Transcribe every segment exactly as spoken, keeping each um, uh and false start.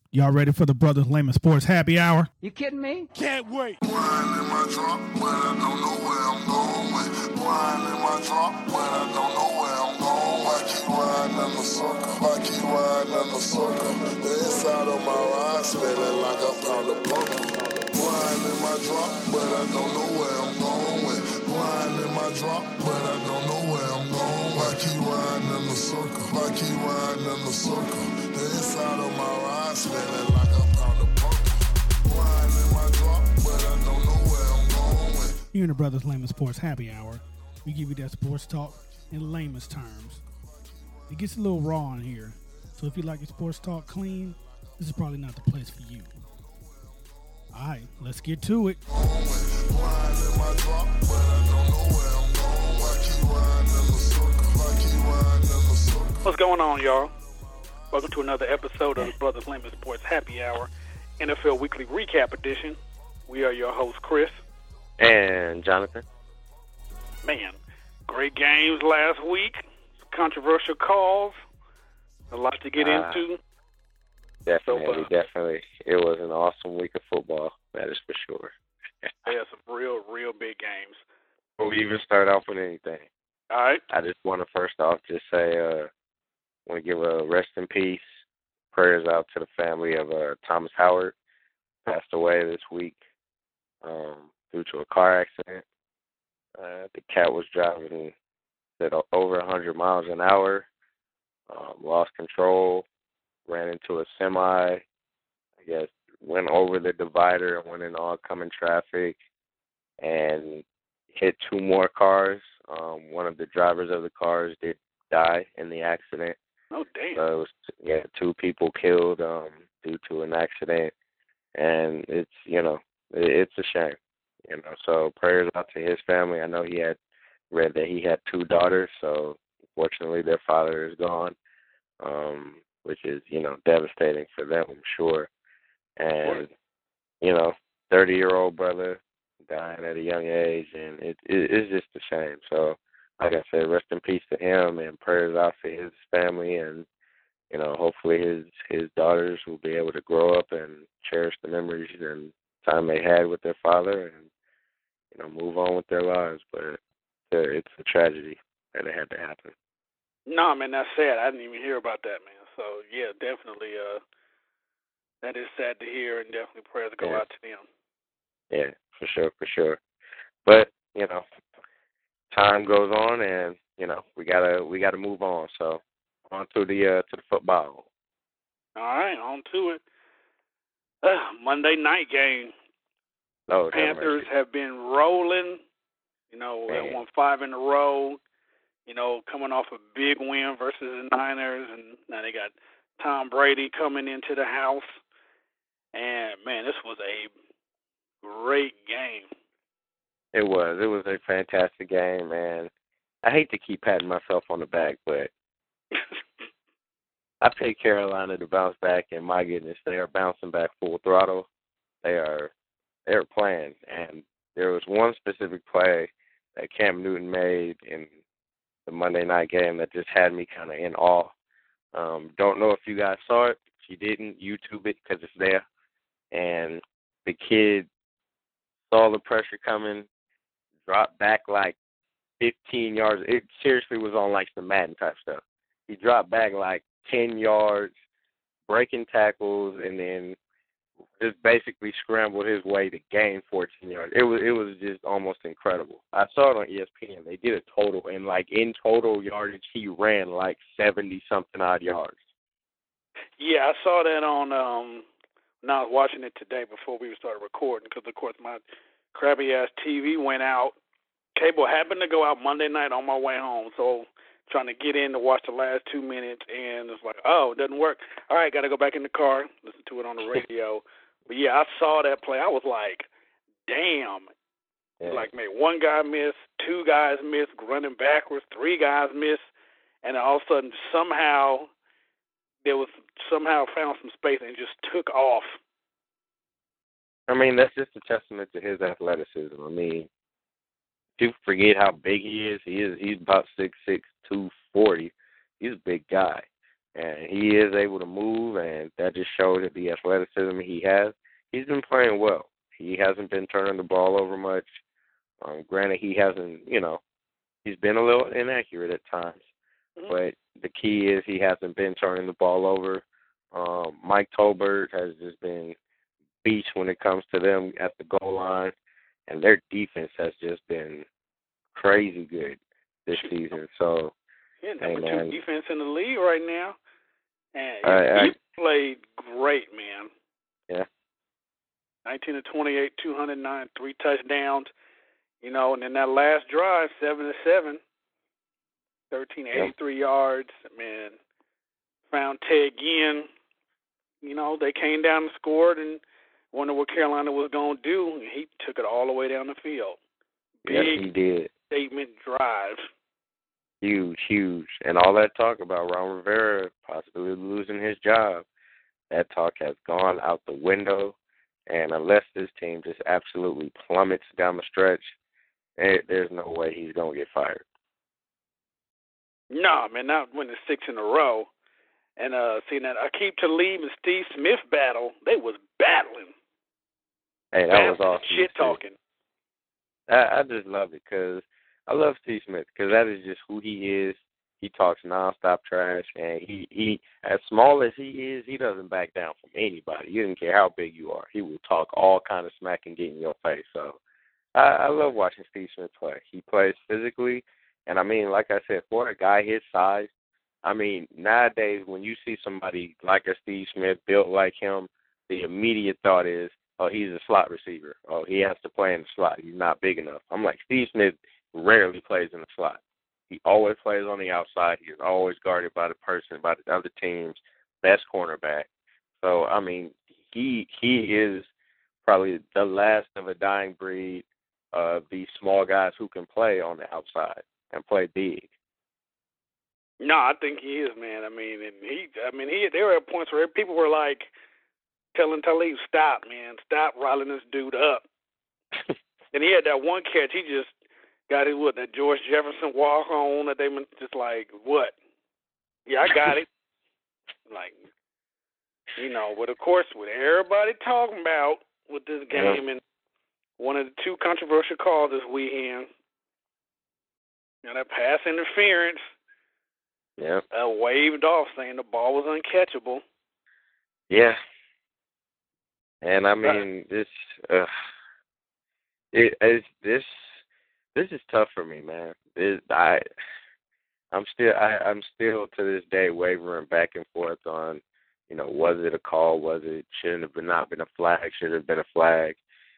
Y'all ready for the Brothers Layman Sports Happy Hour? You kidding me? Can't wait. Wine in my drop, but I don't know where I'm going with. Wine in my drop, but I don't know where I'm going. I keep riding in the circle. I keep riding in the circle. The inside of my ride smelling like a pound of purple. Wine in my drop, but I don't know where I'm going with. Wine in my drop, but I don't know where I'm going. I keep riding in the circle. I keep riding in the circle. The inside of my ride smelling like a pound of purple. Wine in my drop, but I don't know where I'm going with. Here in the Brothers Layman Sports Happy Hour, we give you that sports talk in layman's terms. It gets a little raw in here, so if you like your sports talk clean, this is probably not the place for you. All right, let's get to it. What's going on, y'all? Welcome to another episode of the Brothers Layman Sports Happy Hour, N F L Weekly Recap Edition. We are your hosts, Chris. And Jonathan. Man, great games last week. Controversial calls. A lot to get uh, into. Definitely, so, uh, definitely. It was an awesome week of football, that is for sure. Yeah, some real, real big games. Before we even start off with anything, all right. I just want to first off just say, uh, I want to give a rest in peace, prayers out to the family of uh, Thomas Howard, passed away this week um, due to a car accident. Uh, the cat was driving at over one hundred miles an hour, um, lost control, ran into a semi, I guess, went over the divider and went in oncoming traffic and hit two more cars. Um, one of the drivers of the cars did die in the accident. Oh, damn. So it was, yeah, two people killed um, due to an accident. And it's, you know, it's a shame. You know, so prayers out to his family. I know he had read that he had two daughters, so unfortunately their father is gone, um, which is, you know, devastating for them, I'm sure. And, you know, thirty-year-old brother dying at a young age, and it, it it's just a shame. So, like I said, rest in peace to him, and prayers out for his family, and, you know, hopefully his, his daughters will be able to grow up and cherish the memories and time they had with their father and, you know, move on with their lives. But it's a tragedy that it had to happen. No, man, that's sad. I didn't even hear about that, man. So, yeah, definitely, uh, that is sad to hear, and definitely prayers go yeah. out to them. Yeah, for sure, for sure. But, you know, time goes on, and, you know, we gotta we gotta move on. So, on to the uh, to the football. All right, on to it. Uh, Monday night game. Oh, Panthers have been rolling. You know, they won five in a row. You know, coming off a big win versus the Niners, and now they got Tom Brady coming into the house. And, man, this was a great game. It was. It was a fantastic game, and I hate to keep patting myself on the back, but I picked Carolina to bounce back, and my goodness, they are bouncing back full throttle. They are they are playing, and there was one specific play that Cam Newton made in the Monday night game that just had me kind of in awe. Um, don't know if you guys saw it. If you didn't, YouTube it because it's there. And the kid saw the pressure coming, dropped back like fifteen yards. It seriously was on like some Madden type stuff. He dropped back like ten yards, breaking tackles, and then just basically scrambled his way to gain fourteen yards. It was it was just almost incredible. I saw it on E S P N. They did a total, and like in total yardage, he ran like seventy something odd yards. Yeah, I saw that on. Um, when I was watching it today before we started recording, because of course my crappy ass T V went out. Cable happened to go out Monday night on my way home, so trying to get in to watch the last two minutes, and it's like, oh, it doesn't work. All right, got to go back in the car, listen to it on the radio. But, yeah, I saw that play. I was like, damn. Yeah. Like, maybe one guy missed, two guys missed, running backwards, three guys missed, and all of a sudden somehow there was somehow found some space and just took off. I mean, that's just a testament to his athleticism. I mean, people forget how big he is. He is he's about six six, two forty. He's a big guy. and he is able to move, and that just shows that the athleticism he has. He's been playing well. He hasn't been turning the ball over much. Um, granted, he hasn't, you know, he's been a little inaccurate at times, Mm-hmm. but the key is he hasn't been turning the ball over. Um, Mike Tolbert has just been beast when it comes to them at the goal line, and their defense has just been crazy good this season. So, yeah, hey, number man, two defense in the league right now, and I, he played great, man. Yeah. nineteen to twenty-eight, two hundred nine, three touchdowns. You know, and then that last drive, seven to seven, thirteen eighty-three yeah. yards. Man, found Ted Ginn. You know, they came down and scored and wondered what Carolina was going to do. And he took it all the way down the field. Big yes, he did. Statement drive. Huge, huge. And all that talk about Ron Rivera possibly losing his job, that talk has gone out the window. And unless this team just absolutely plummets down the stretch, there's no way he's going to get fired. No, man, not winning six in a row. And uh, seeing that Aqib Talib and Steve Smith battle, they was battling. Hey, that battling, was awesome. Shit talking. I, I just love it because I love Steve Smith because that is just who he is. He talks nonstop trash, and he, he, as small as he is, he doesn't back down from anybody. You don't care how big you are. He will talk all kind of smack and get in your face. So I, I love watching Steve Smith play. He plays physically, and I mean, like I said, for a guy his size, I mean, nowadays when you see somebody like a Steve Smith built like him, the immediate thought is, oh, he's a slot receiver. Oh, he has to play in the slot. He's not big enough. I'm like, Steve Smith rarely plays in the slot. He always plays on the outside. He's always guarded by the person, by the other team's best cornerback. So, I mean, he he is probably the last of a dying breed of these small guys who can play on the outside and play big. No, I think he is, man. I mean, and he, I mean, he. There were points where people were like telling Talib, "Stop, man, stop riling this dude up." And he had that one catch. He just got his what? That George Jefferson walk on that they were just like, what? Yeah, I got it. Like, you know, but of course, with everybody talking about with this game yeah. and one of the two controversial calls this weekend, you know, that pass interference. Yeah. Uh, waved off saying the ball was uncatchable. Yeah. And I mean, this, uh, it, it's, this, this is tough for me, man. It, I, I'm still, I, I'm still to this day wavering back and forth on, you know, was it a call? Was it shouldn't have been not been a flag? Should have been a flag?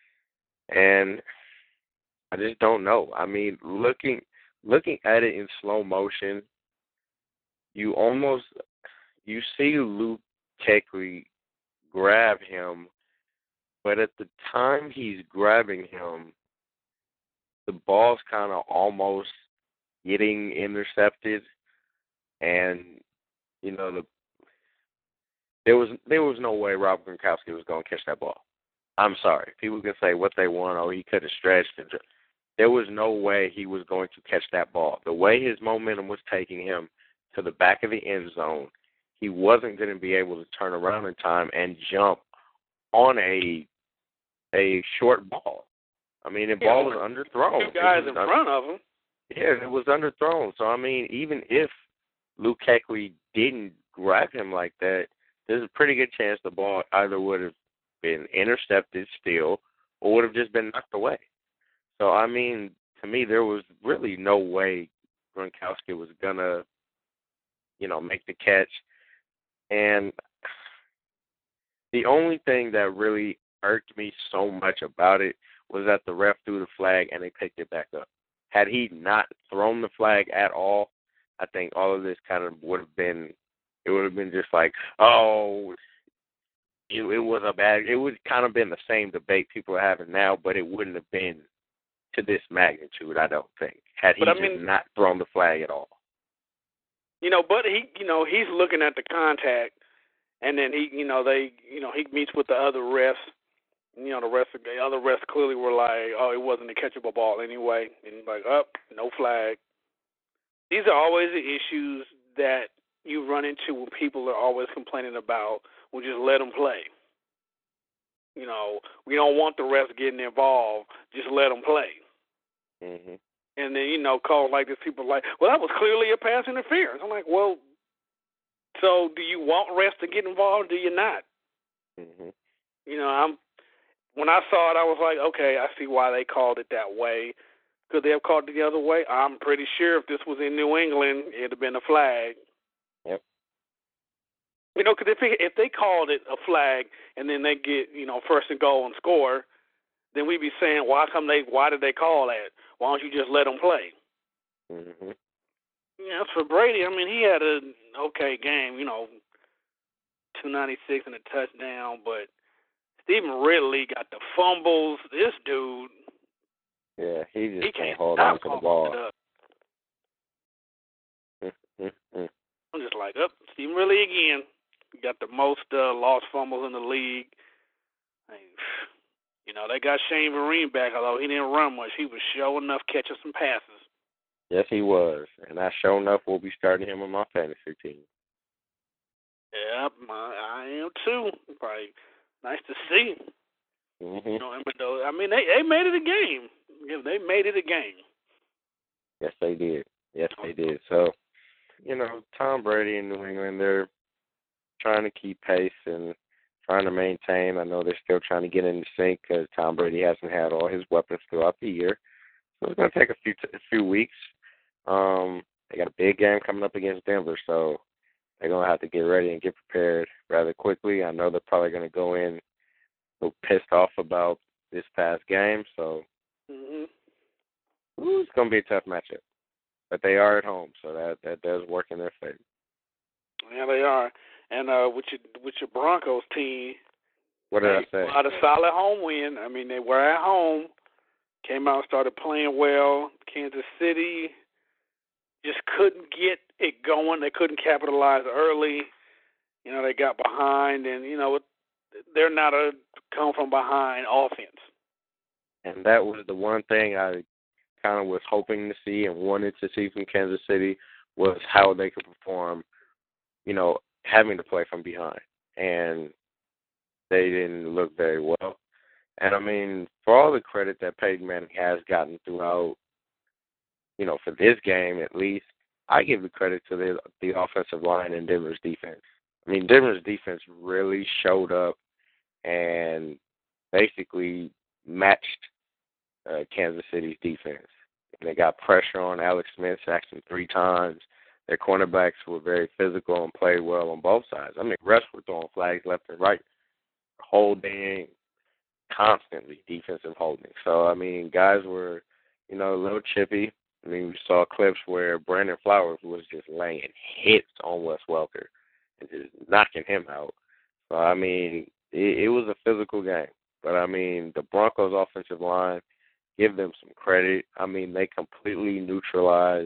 And I just don't know. I mean, looking, looking at it in slow motion. You almost, you see Luke Kuechly grab him, but at the time he's grabbing him, the ball's kind of almost getting intercepted, and you know the there was there was no way Rob Gronkowski was going to catch that ball. I'm sorry, people can say what they want. Oh, he could have stretched and there was no way he was going to catch that ball. The way his momentum was taking him to the back of the end zone, he wasn't going to be able to turn around in time and jump on a a short ball. I mean, the Yeah, ball was underthrown. Two guys in under, front of him. Yeah, it was underthrown. So, I mean, even if Luke Kuechly didn't grab him like that, there's a pretty good chance the ball either would have been intercepted still or would have just been knocked away. So, I mean, to me, there was really no way Gronkowski was going to, you know, make the catch. And the only thing that really irked me so much about it was that the ref threw the flag and they picked it back up. Had he not thrown the flag at all, I think all of this kind of would have been, it would have been just like, oh, it, it was a bad, it would kind of been the same debate people are having now, but it wouldn't have been to this magnitude, I don't think, had he But I just mean, not thrown the flag at all. You know, but he, you know, he's looking at the contact, and then he, you know, they, you know, he meets with the other refs. You know, the rest of the other refs clearly were like, oh, it wasn't a catchable ball anyway, and like, up, oh, no flag. These are always the issues that you run into when people are always complaining about, well, just let them play. You know, we don't want the refs getting involved. Just let them play. Mm-hmm. And then, you know, calls like this, people are like, well, that was clearly a pass interference. I'm like, well, so do you want refs to get involved or do you not? Mm-hmm. You know, I'm when I saw it, I was like, okay, I see why they called it that way. Could they have called it the other way? I'm pretty sure if this was in New England, it would have been a flag. Yep. You know, because if, if they called it a flag and then they get, you know, first and goal and score, then we'd be saying, why come they? Why did they call that? Why don't you just let them play? Mm-hmm. Yeah, as for Brady, I mean, he had an okay game, you know, two ninety-six and a touchdown, but Stephen Ridley got the fumbles. This dude, yeah, he just he can't can't hold stop on to the calling ball. it up. Mm-hmm. I'm just like, up, oh, Stephen Ridley again. He got the most uh, lost fumbles in the league. I mean, you know, they got Shane Vereen back, although he didn't run much. He was sure enough catching some passes. Yes, he was, and I sure enough will be starting him on my fantasy team. Yeah, my, I am too. Probably nice to see. Mm-hmm. You know, I mean, they they made it a game. Yeah, they made it a game. Yes, they did. Yes, they did. So, you know, Tom Brady in New England, they're trying to keep pace and trying to maintain. I know they're still trying to get into sync because Tom Brady hasn't had all his weapons throughout the year. So it's going to take a few t- a few weeks. Um, they got a big game coming up against Denver, so they're going to have to get ready and get prepared rather quickly. I know they're probably going to go in a little pissed off about this past game, so Mm-hmm. ooh, it's going to be a tough matchup. But they are at home, so that, that does work in their favor. Yeah, they are. And uh, with your with your Broncos team, What did they I say? got a solid home win. I mean, they were at home, came out and started playing well. Kansas City just couldn't get it going. They couldn't capitalize early. You know, they got behind, and, you know, they're not a come-from-behind offense. And that was the one thing I kind of was hoping to see and wanted to see from Kansas City was how they could perform, you know, having to play from behind. And they didn't look very well. And, I mean, for all the credit that Peyton Manning has gotten throughout, you know, for this game at least, I give the credit to the, the offensive line and Denver's defense. I mean, Denver's defense really showed up and basically matched uh, Kansas City's defense. And they got pressure on Alex Smith, sacked him three times. Their cornerbacks were very physical and played well on both sides. I mean, refs were throwing flags left and right, holding constantly, defensive holding. So, I mean, guys were, you know, a little chippy. I mean, we saw clips where Brandon Flowers was just laying hits on Wes Welker and just knocking him out. So, I mean, it, it was a physical game. But, I mean, the Broncos' offensive line, give them some credit. I mean, they completely neutralized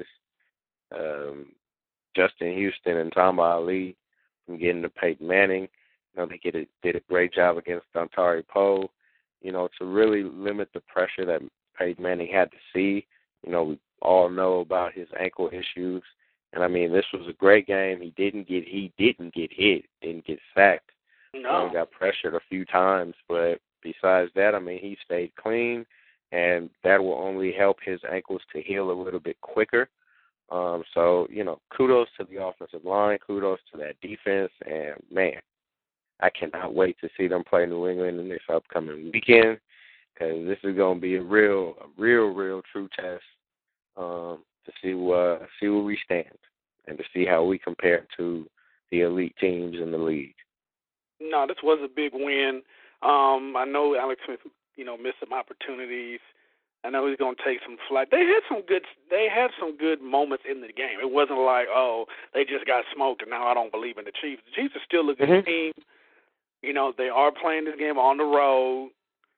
um, Justin Houston and Tamba Ali from getting to Peyton Manning. You know, they get a, did a great job against Dontari Poe, you know, to really limit the pressure that Peyton Manning had to see. You know, we all know about his ankle issues. And, I mean, this was a great game. He didn't get he didn't get hit, didn't get sacked. No. Um, got pressured a few times. But besides that, I mean, he stayed clean, and that will only help his ankles to heal a little bit quicker. Um, so, you know, kudos to the offensive line, kudos to that defense, and, man, I cannot wait to see them play New England in this upcoming weekend because this is going to be a real, a real, real true test um, to see uh, see where we stand and to see how we compare to the elite teams in the league. No, this was a big win. Um, I know Alex Smith, you know, missed some opportunities. I know he's going to take some flack. They had some good. They had some good moments in the game. It wasn't like, oh, they just got smoked and now I don't believe in the Chiefs. The Chiefs are still a good Mm-hmm. team. You know, they are playing this game on the road.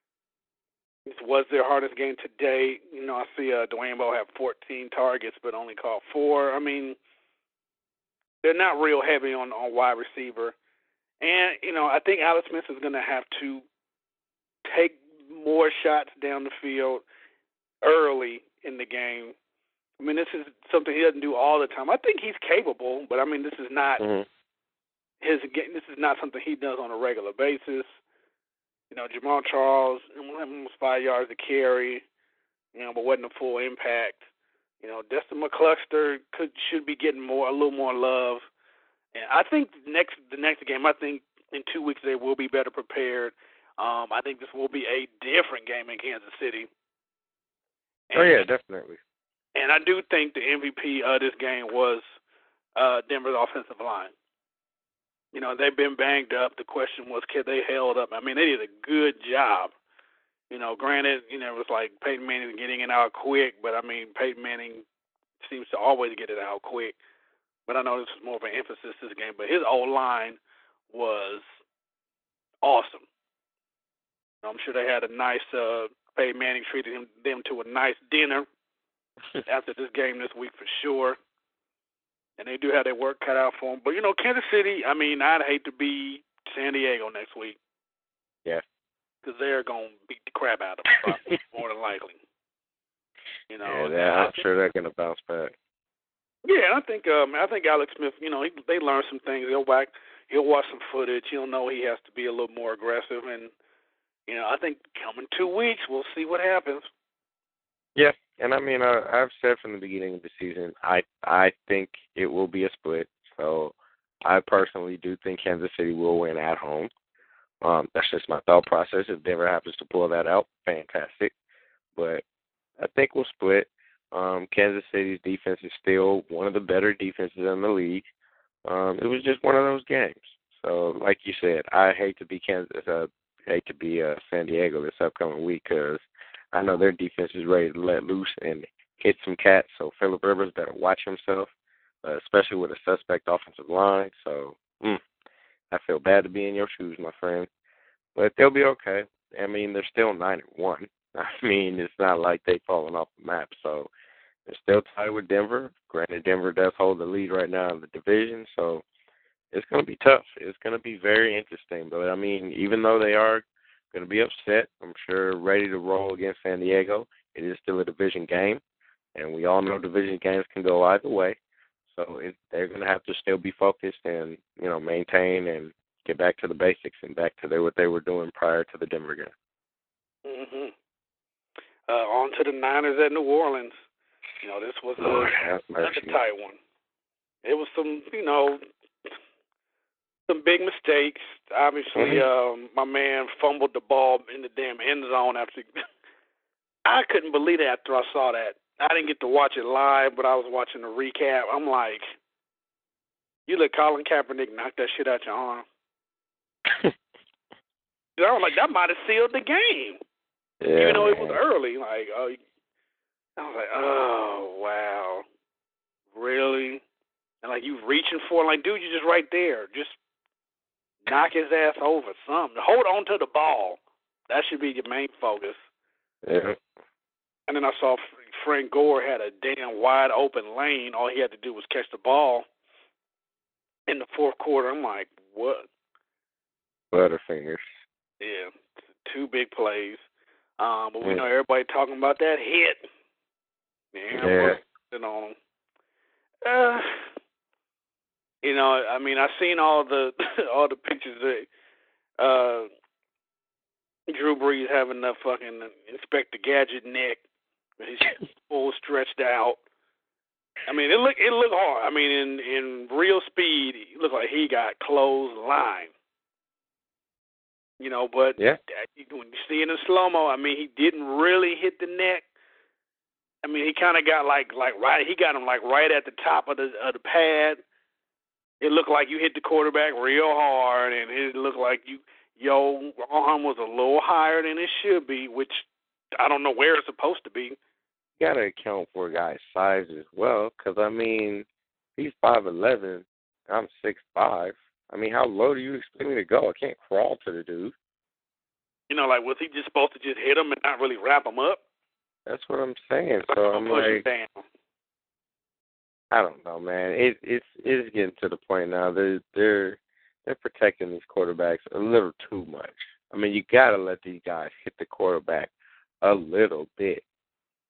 This was their hardest game to date. You know, I see uh, Dwayne Bowe have fourteen targets but only caught four. I mean, they're not real heavy on, on wide receiver. And, you know, I think Alex Smith is going to have to take more shots down the field early in the game I mean, this is something he doesn't do all the time. I think he's capable, but I mean, this is not Mm-hmm. his. This is not something he does on a regular basis. You know, Jamal Charles almost five yards to carry, you know, but wasn't a full impact. You know, Destin McCluster could should be getting more a little more love. And I think the next the next game, I think in two weeks they will be better prepared. Um, I think this will be a different game in Kansas City. And, Oh yeah, definitely. And I do think the M V P of this game was uh, Denver's offensive line. You know, they've been banged up. The question was, can they held up? I mean, they did a good job. You know, granted, you know, it was like Peyton Manning getting it out quick, but I mean, Peyton Manning seems to always get it out quick. But I know this was more of an emphasis this game. But his O-line was awesome. I'm sure they had a nice, uh, Peyton Manning treated him, them to a nice dinner after this game this week for sure. And they do have their work cut out for them. But, you know, Kansas City, I mean, I'd hate to be San Diego next week. Yeah. Because they're going to beat the crap out of them, more than likely. You know, yeah, I'm sure they're going to bounce back. Yeah, I think um, I think Alex Smith, you know, he, they learned some things. He'll back, he'll watch some footage. He'll know he has to be a little more aggressive. And, you know, I think coming two weeks, we'll see what happens. Yeah, and I mean, uh, I've said from the beginning of the season, I I think it will be a split. So I personally do think Kansas City will win at home. Um, that's just my thought process. If Denver happens to pull that out, fantastic. But I think we'll split. Um, Kansas City's defense is still one of the better defenses in the league. Um, it was just one of those games. So, like you said, I hate to be Kansas, uh, hate to be uh, San Diego this upcoming week because I know their defense is ready to let loose and hit some cats. So Phillip Rivers better watch himself, uh, especially with a suspect offensive line. So mm, I feel bad to be in your shoes, my friend, but they'll be okay. I mean, they're still nine and one. I mean, it's not like they've fallen off the map. So they're still tied with Denver. Granted, Denver does hold the lead right now in the division, so it's going to be tough. It's going to be very interesting. But, I mean, even though they are going to be upset, I'm sure ready to roll against San Diego, it is still a division game, and we all know division games can go either way. So it, they're going to have to still be focused and, you know, maintain and get back to the basics and back to their, what they were doing prior to the Denver game. Mm-hmm. Uh, on to the Niners at New Orleans. You know, this was a, Oh, another tight one. It was some, you know, some big mistakes. Obviously, mm-hmm. um, my man fumbled the ball in the damn end zone after. I couldn't believe it after I saw that. I didn't get to watch it live, but I was watching the recap. I'm like, you let Colin Kaepernick knock that shit out your arm. I was like, that might have sealed the game. Yeah, even though man. it was early. Like, uh, I was like, oh, wow. Really? And, like, you reaching for it. Like, dude, you're just right there. Just knock his ass over, something. Hold on to the ball. That should be your main focus. Yeah. And then I saw Frank Gore had a damn wide open lane. All he had to do was catch the ball in the fourth quarter. I'm like, what? Butterfingers. Yeah, two big plays. Um, but we know everybody talking about that hit. Yeah. You know, uh, you know, I mean, I've seen all the all the pictures that uh, Drew Brees having the fucking Inspector Gadget neck. He's full stretched out. I mean, it look it looked hard. I mean, in in real speed, it looked like he got clotheslined. You know, but yeah. when you see it in slow-mo, I mean, he didn't really hit the neck. I mean, he kind of got like like right. He got him like right at the top of the of the pad. It looked like you hit the quarterback real hard, and it looked like you your arm was a little higher than it should be, which I don't know where it's supposed to be. You got to account for a guy's size as well, because, I mean, he's five eleven, I'm six five. I mean, how low do you expect me to go? I can't crawl to the dude. You know, like, was he just supposed to just hit him and not really wrap him up? That's what I'm saying. So I'm like, I don't know, man. It, it's it's getting to the point now. They're they're they're protecting these quarterbacks a little too much. I mean, you got to let these guys hit the quarterback a little bit.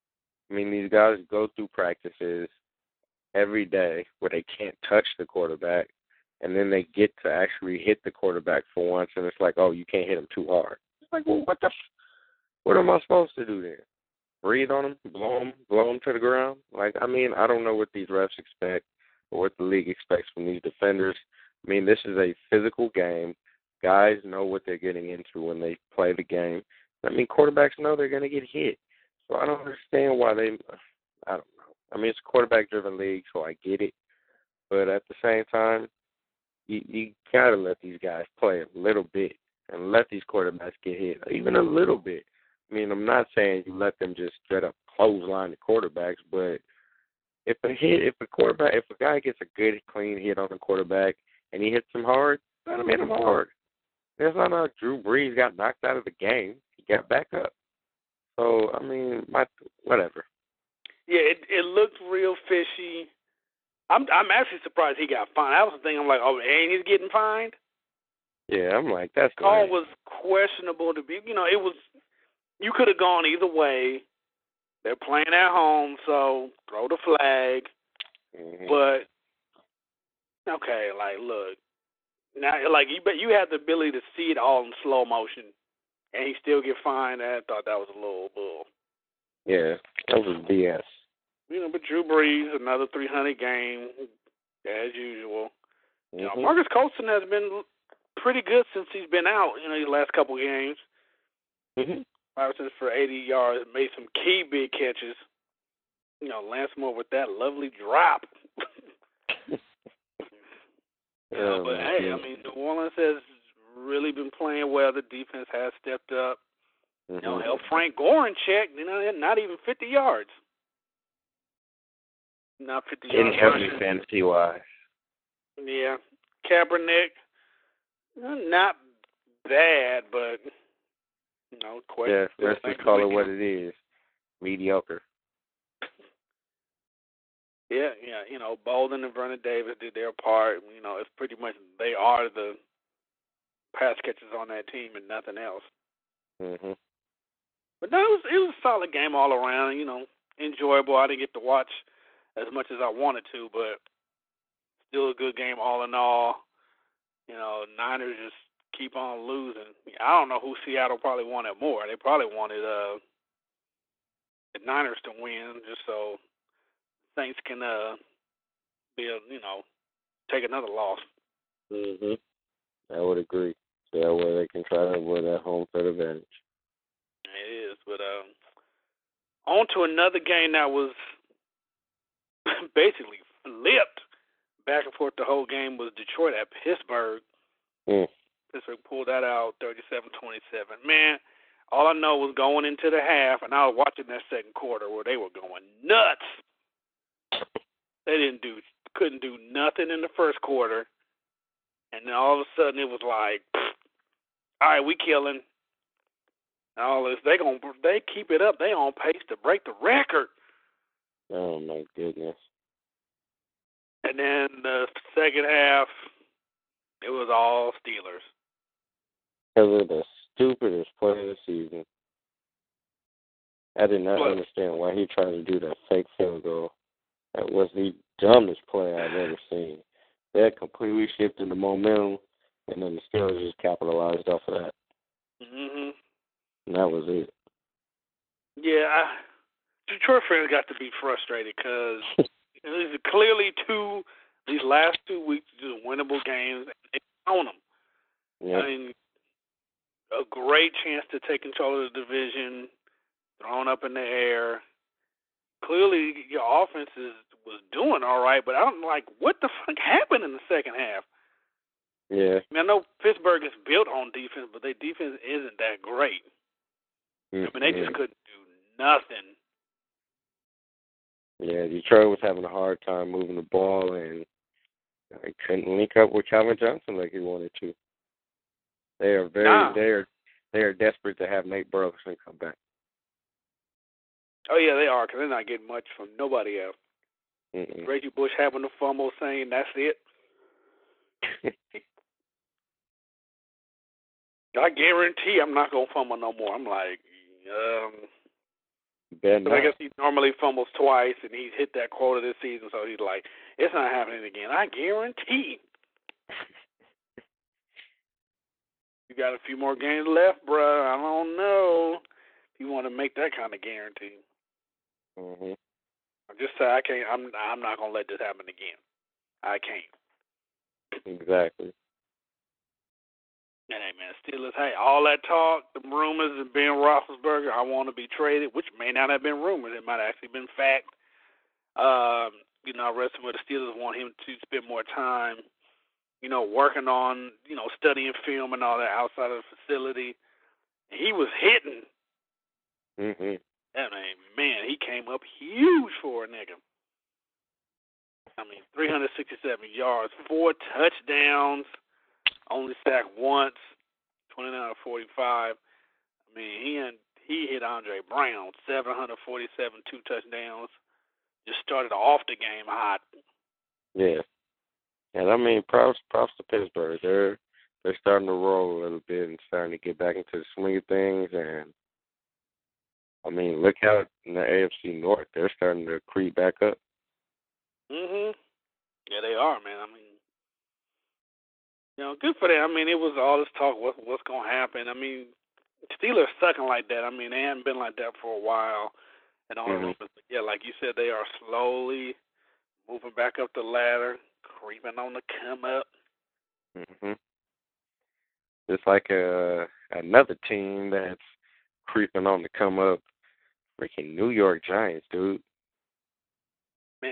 I mean, these guys go through practices every day where they can't touch the quarterback, and then they get to actually hit the quarterback for once, and it's like, oh, you can't hit him too hard. It's like, well, what the, f- what am I supposed to do then? Breathe on him, blow him, blow him to the ground? Like, I mean, I don't know what these refs expect or what the league expects from these defenders. I mean, this is a physical game. Guys know what they're getting into when they play the game. I mean, quarterbacks know they're going to get hit. So I don't understand why they, I don't know. I mean, it's a quarterback-driven league, so I get it. But at the same time, you, you got to let these guys play a little bit and let these quarterbacks get hit, even a little bit. I mean, I'm not saying you let them just straight up clothesline the quarterbacks, but if a hit, if a quarterback, if a guy gets a good, clean hit on the quarterback and he hits him hard, let him hit him hard. It's not like Drew Brees got knocked out of the game. He got back up. So, I mean, my, whatever. Yeah, it it looked real fishy. I'm I'm actually surprised he got fined. I was thinking, I'm like, oh, and he's getting fined? Yeah, I'm like, that's Call great. was questionable to be, you know, it was, you could have gone either way. They're playing at home, so throw the flag. Mm-hmm. But, okay, like, look, now, like, you, but you have the ability to see it all in slow motion, and he still get fined. I thought that was a little bull. Yeah, that was B S. You know, but Drew Brees, another three hundred game, as usual. Mm-hmm. You know, Marcus Colston has been pretty good since he's been out, you know, these last couple of games. Mm-hmm. Iverson for eighty yards, made some key big catches. You know, Lance Moore with that lovely drop. you know, Oh, but, hey, I mean, New Orleans has really been playing well. The defense has stepped up. Mm-hmm. You know, held Frank Gore in check, you know, not even fifty yards. Not fifty Didn't yards. help me fantasy-wise. Yeah. Kaepernick, not bad, but, you know, quite. Yeah, let's just call it what it is. Mediocre. Yeah, yeah, you know, Bolden and Vernon Davis did their part. You know, it's pretty much they are the pass catchers on that team and nothing else. Mm-hmm. But no, it was it was a solid game all around. You know, enjoyable. I didn't get to watch as much as I wanted to, but still a good game all in all. You know, Niners just keep on losing. I don't know who Seattle probably wanted more. They probably wanted uh, the Niners to win just so Saints can uh, be a, you know, take another loss. Mm-hmm. I would agree. So that way they can try to avoid that home field advantage. It is, but um, on to another game that was basically flipped back and forth. The whole game was Detroit at Pittsburgh. Mm. Pittsburgh pulled that out thirty-seven twenty-seven. Man, all I know was going into the half, and I was watching that second quarter where they were going nuts. They didn't do, couldn't do nothing in the first quarter, and then all of a sudden it was like, all right, we killing. And all this, they gonna they keep it up. They on pace to break the record. Oh my goodness. And then the second half, it was all Steelers. Because of the stupidest play of the season. I did not What? understand why he tried to do that fake field goal. That was the dumbest play I've ever seen. That completely shifted the momentum, and then the Steelers just capitalized off of that. Mhm. And that was it. Yeah, I, Detroit fans got to be frustrated because these are clearly two. These last two weeks just winnable games. They own them. Yep. I mean, a great chance to take control of the division, thrown up in the air. Clearly, your offense is, was doing all right, but I don't like what the fuck happened in the second half. Yeah. I mean, I know Pittsburgh is built on defense, but their defense isn't that great. Mm-hmm. I mean, they just couldn't do nothing. Yeah, Detroit was having a hard time moving the ball, and they couldn't link up with Calvin Johnson like he wanted to. They are very, Nah. they are, they are desperate to have Nate Burleson come back. Oh, yeah, they are, because they're not getting much from nobody else. Mm-mm. Reggie Bush having the fumble saying, that's it. I guarantee I'm not going to fumble no more. I'm like, um, Ben, But I guess he normally fumbles twice, and he's hit that quota this season, so he's like, it's not happening again. I guarantee. You got a few more games left, bro. I don't know if you want to make that kind of guarantee. Mm-hmm. Just say I can't. I'm. I'm not gonna let this happen again. I can't. Exactly. And hey, man, Steelers. Hey, all that talk, the rumors of Ben Roethlisberger, I want to be traded, which may not have been rumors. It might have actually been fact. Um, you know, wrestling with the Steelers want him to spend more time, you know, working on, you know, studying film and all that outside of the facility. And he was hitting. Mm-hmm. I mean, man, he came up huge for a nigga. I mean, three hundred sixty-seven yards, four touchdowns, only sacked once, twenty-nine of forty-five. I mean, he and he hit Andre Brown, seven hundred forty-seven, two touchdowns. Just started off the game hot. Yeah. And I mean, props props to Pittsburgh. They're they're starting to roll a little bit and starting to get back into the swing of things. And I mean, look out in the A F C North. They're starting to creep back up. Mhm. Yeah, they are, man. I mean, you know, good for them. I mean, it was all this talk. What what's gonna happen? I mean, Steelers sucking like that. I mean, they haven't been like that for a while. And all Mm-hmm. the rumors, yeah, like you said, they are slowly moving back up the ladder, creeping on the come up. Mm-hmm. It's like a another team that's creeping on the come up. Freaking New York Giants, dude. Man.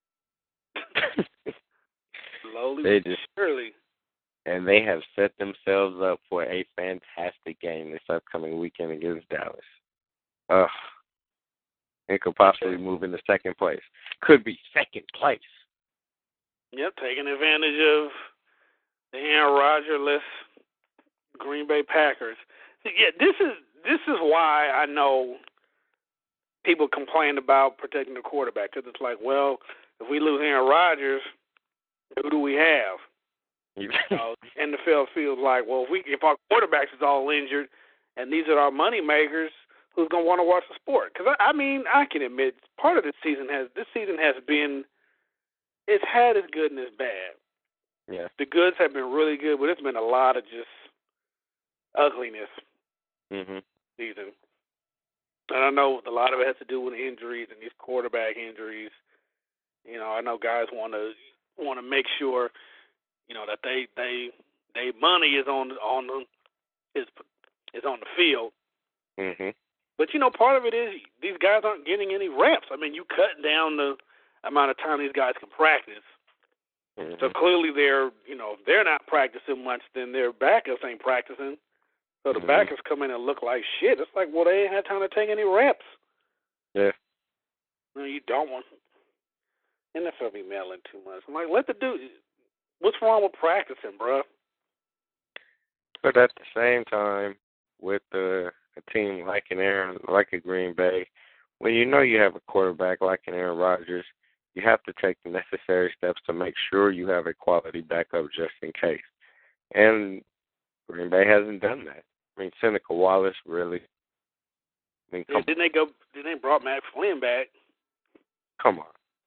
Slowly They but just surely. and they have set themselves up for a fantastic game this upcoming weekend against Dallas. Ugh. It could possibly move into second place. Could be second place. Yep, taking advantage of the Aaron Rodgers-less Green Bay Packers. See, yeah, this is this is why I know people complain about protecting the quarterback, because it's like, well, if we lose Aaron Rodgers, who do we have? You know, N F L feels like, well, if we if our quarterbacks is all injured and these are our money makers, who's gonna want to watch the sport? Because I, I mean, I can admit part of this season has this season has been it's had its good and its bad. Yeah. The goods have been really good, but it's been a lot of just ugliness Mhm. season. And I know a lot of it has to do with injuries and these quarterback injuries. You know, I know guys want to want to make sure, you know, that they they they money is on on the is is on the field. Mhm. But you know, part of it is these guys aren't getting any reps. I mean, you cut down the amount of time these guys can practice. Mhm. So clearly, they're you know if they're not practicing much, then their backups ain't practicing. So the Mhm. backups come in and look like shit. It's like, well, they ain't had time to take any reps. Yeah. No, you don't want. N F L be mailing too much. I'm like, let the dude. What's wrong with practicing, bro? But at the same time, with the, a team like an Aaron, like a Green Bay, when you know you have a quarterback like an Aaron Rodgers, you have to take the necessary steps to make sure you have a quality backup just in case. And Green Bay hasn't done that. I mean, Seneca Wallace, really. I mean, Yeah, come, didn't they go? Didn't they brought Matt Flynn back? come on.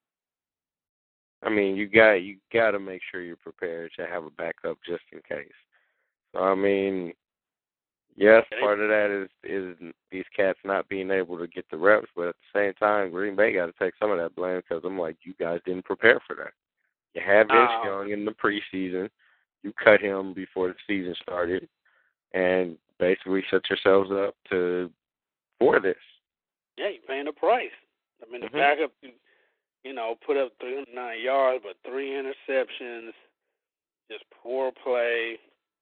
I mean, you got you got to make sure you're prepared to have a backup just in case. So I mean, yes, part of that is is these cats not being able to get the reps, but at the same time, Green Bay got to take some of that blame because I'm like, you guys didn't prepare for that. You had Vince Oh. Young in the preseason. You cut him before the season started, and basically set yourselves up to for this. Yeah, you're paying the price. I mean, the Mm-hmm. backup, you know, put up three hundred nine yards, but three interceptions, just poor play.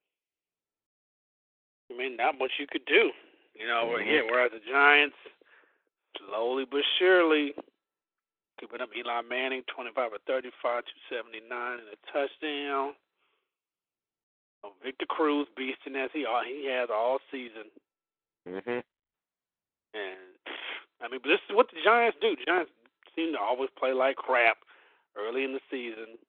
I mean, not much you could do. You know, Mm-hmm. yeah, whereas the Giants, slowly but surely, keeping up Eli Manning, twenty-five or thirty-five, two seventy-nine, and a touchdown. Oh, Victor Cruz beasting as he he has all season. Mm-hmm. And, I mean, but this is what the Giants do. The Giants seem to always play like crap early in the season.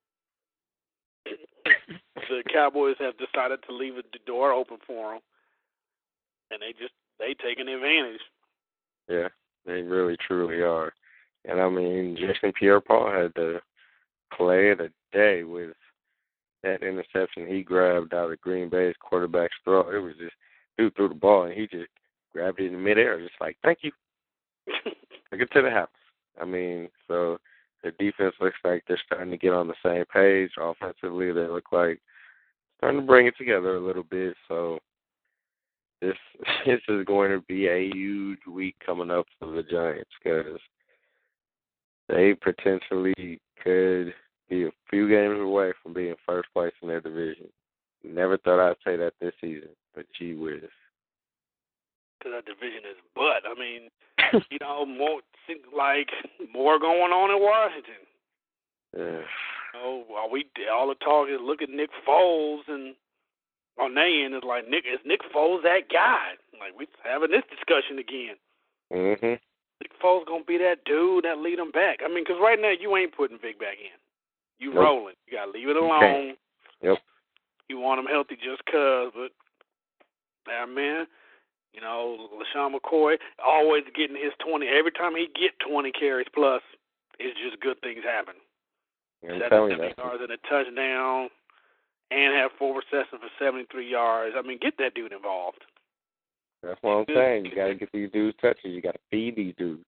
The Cowboys have decided to leave the door open for them, and they just they taking advantage. Yeah. They really, truly are. And, I mean, Jason Pierre-Paul had the play of the day with that interception he grabbed out of Green Bay's quarterback's throw. It was just, dude threw the ball, and he just grabbed it in midair, just like, thank you. Took it to the house. I mean, so the defense looks like they're starting to get on the same page. Offensively, they look like starting to bring it together a little bit. So this this is going to be a huge week coming up for the Giants because they potentially could be a few games away from being first place in their division. Never thought I'd say that this season, but gee whiz. Because that division is butt. I mean, you know, more like more going on in Washington. Yeah. You know, while we all the talk is look at Nick Foles, and on their end it's like Nick is Nick Foles that guy? Like we having this discussion again. Mhm. Nick Foles gonna be that dude that lead them back. I mean, because right now you ain't putting Vic back in. You nope. rolling. You gotta leave it alone. Yep. You want him healthy just cause, but yeah, man. You know, LaShawn McCoy always getting his twenty. Every time he get twenty carries plus, it's just good things happen. I'm telling you seventy that. yards and a touchdown, and have four receptions for seventy-three yards. I mean, get that dude involved. That's what I'm saying. You got to get these dudes touches. You got to feed these dudes.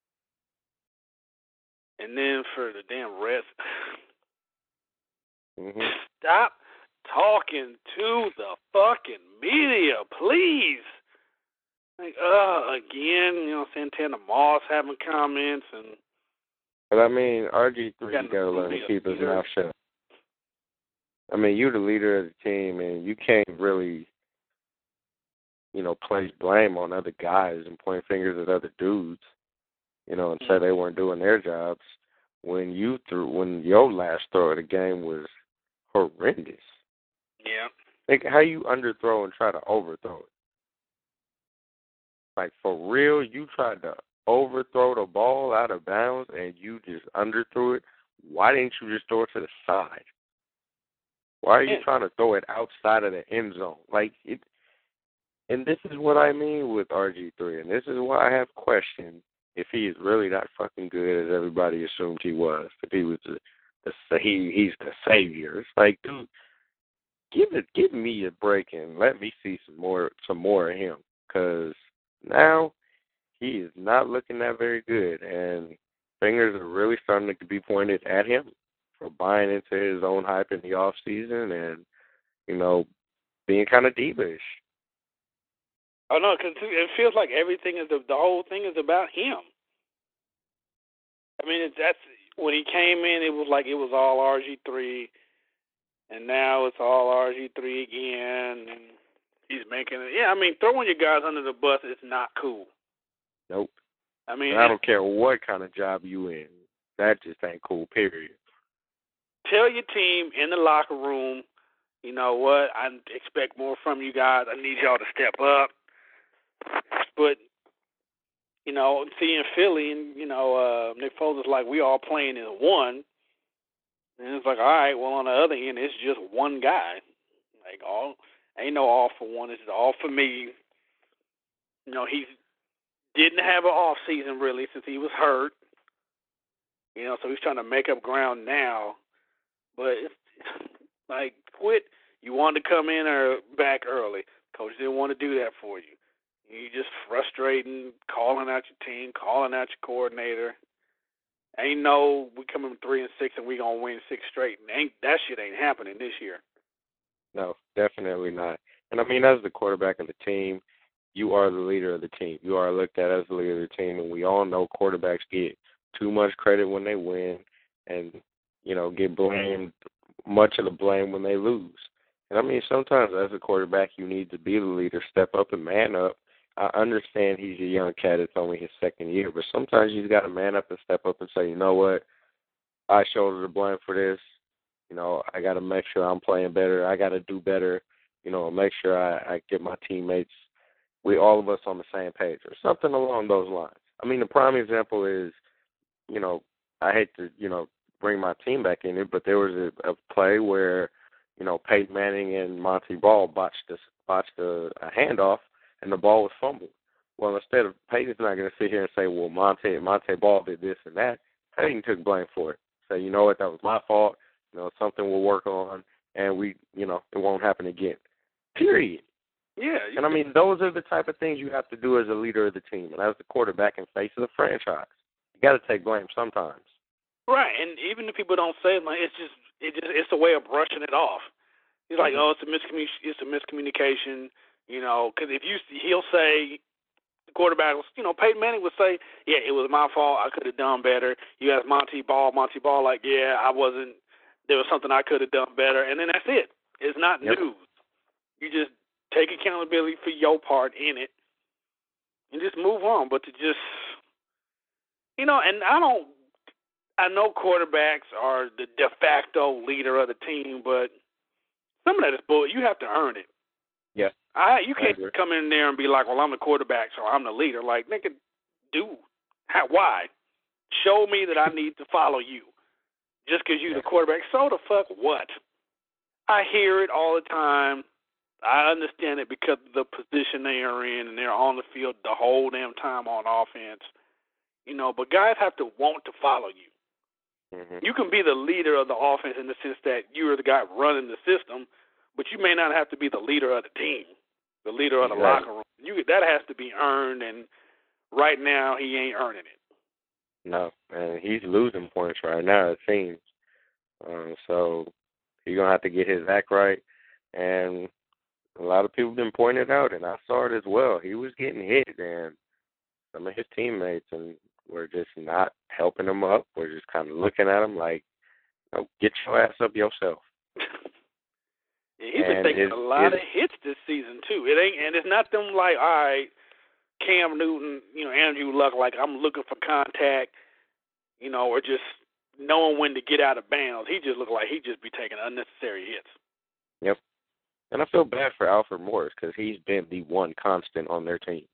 And then for the damn rest, mm-hmm. stop talking to the fucking media, please. Like, uh, again, you know, Santana Moss having comments and. But I mean, R G three, you got to learn to keep his mouth shut. I mean, you're the leader of the team, and you can't really, you know, place blame on other guys and point fingers at other dudes, you know, and say they weren't doing their jobs when you threw, when your last throw of the game was horrendous. Yeah. Think how you underthrow and try to overthrow it. Like, for real, you tried to overthrow the ball out of bounds and you just underthrew it. Why didn't you just throw it to the side? Why are you yeah. trying to throw it outside of the end zone? Like, it, and this is what I mean with R G three, and this is why I have questioned if he is really that fucking good as everybody assumed he was. If he was the, the he he's the savior. It's like, dude, give it, give me a break and let me see some more, some more of him, because now he is not looking that very good, and fingers are really starting to be pointed at him for buying into his own hype in the off season and, you know, being kind of diva-ish. Oh no, because it feels like everything is the the whole thing is about him. I mean, it, that's when he came in, it was like it was all R G three, and now it's all R G three again, and he's making it. Yeah, I mean, throwing your guys under the bus is not cool. Nope. I mean, and I don't care what kind of job you in. That just ain't cool, period. Tell your team in the locker room, you know what, I expect more from you guys. I need y'all to step up. But, you know, seeing Philly and, you know, uh, Nick Foles is like, we all playing as one. And it's like, all right, well, on the other end, it's just one guy. Like, all, ain't no all for one. It's all for me. You know, he didn't have an off season, really, since he was hurt. You know, so he's trying to make up ground now. But, it's, like, quit. You wanted to come in or back early. Coach didn't want to do that for you. You just frustrating, calling out your team, calling out your coordinator. Ain't no we coming three and six and we gonna win six straight. Ain't that shit ain't happening this year. No, definitely not. And I mean, as the quarterback of the team, you are the leader of the team. You are looked at as the leader of the team, and we all know quarterbacks get too much credit when they win, and you know get blamed much of the blame when they lose. And I mean, sometimes as a quarterback, you need to be the leader, step up and man up. I understand he's a young cat. It's only his second year. But sometimes you've got to man up and step up and say, you know what, I shoulder the blame for this. You know, I got to make sure I'm playing better. I got to do better. You know, make sure I, I get my teammates, we all of us on the same page or something along those lines. I mean, the prime example is, you know, I hate to, you know, bring my team back in it, but there was a, a play where, you know, Peyton Manning and Monty Ball botched a, botched a, a handoff, and the ball was fumbled. Well, instead of Peyton's not going to sit here and say, well, Monte Monte Ball did this and that. Peyton took blame for it. Say, you know what, that was my fault. You know, something we'll work on, and we, you know, it won't happen again. Period. Yeah. And, I mean, those are the type of things you have to do as a leader of the team and as the quarterback and face of the franchise. You got to take blame sometimes. Right, and even if people don't say it, like, it's just, it just it's a way of brushing it off. He's like, oh, it's a miscommunication. It's a miscommunication, you know, because if you, he'll say, the quarterback, was, you know, Peyton Manning would say, yeah, it was my fault. I could have done better. You ask Monty Ball, Monty Ball, like, yeah, I wasn't. There was something I could have done better, and then that's it. It's not Yep. news. You just take accountability for your part in it, and just move on. But to just, you know, and I don't. I know quarterbacks are the de facto leader of the team, but some of that is bull. You have to earn it. Yeah. I you can't I come in there and be like, well, I'm the quarterback, so I'm the leader. Like, nigga, dude, how, why? Show me that I need to follow you. Just because you're the quarterback, so the fuck what? I hear it all the time. I understand it because of the position they are in, and they're on the field the whole damn time on offense. You know, but guys have to want to follow you. Mm-hmm. You can be the leader of the offense in the sense that you're the guy running the system, but you may not have to be the leader of the team, the leader of the Exactly. locker room. You that has to be earned, and right now he ain't earning it. No, and he's losing points right now, it seems. Um, so he's going to have to get his act right. And a lot of people have been pointing it out, and I saw it as well. He was getting hit, and some of his teammates and were just not helping him up. We're just kind of looking at him like, no, get your ass up yourself. Yeah, he's been And taking it- a lot it- of hits this season too. It ain't, and it's not them like, all right, Cam Newton, you know, Andrew Luck, like I'm looking for contact, you know, or just knowing when to get out of bounds. He just looked like he just be taking unnecessary hits. Yep. And I feel bad for Alfred Morris because he's been the one constant on their team.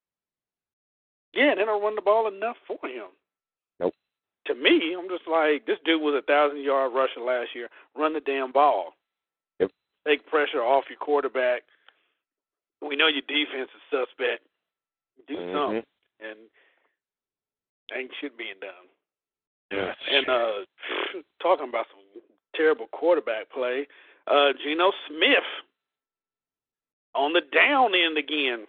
Yeah, they don't run the ball enough for him. Nope. To me, I'm just like, this dude was a thousand-yard rusher last year. Run the damn ball. Yep. Take pressure off your quarterback. We know your defense is suspect. Do Mm-hmm. something. And ain't shit being done. Yeah. And uh, talking about some terrible quarterback play, uh, Geno Smith on the down end again.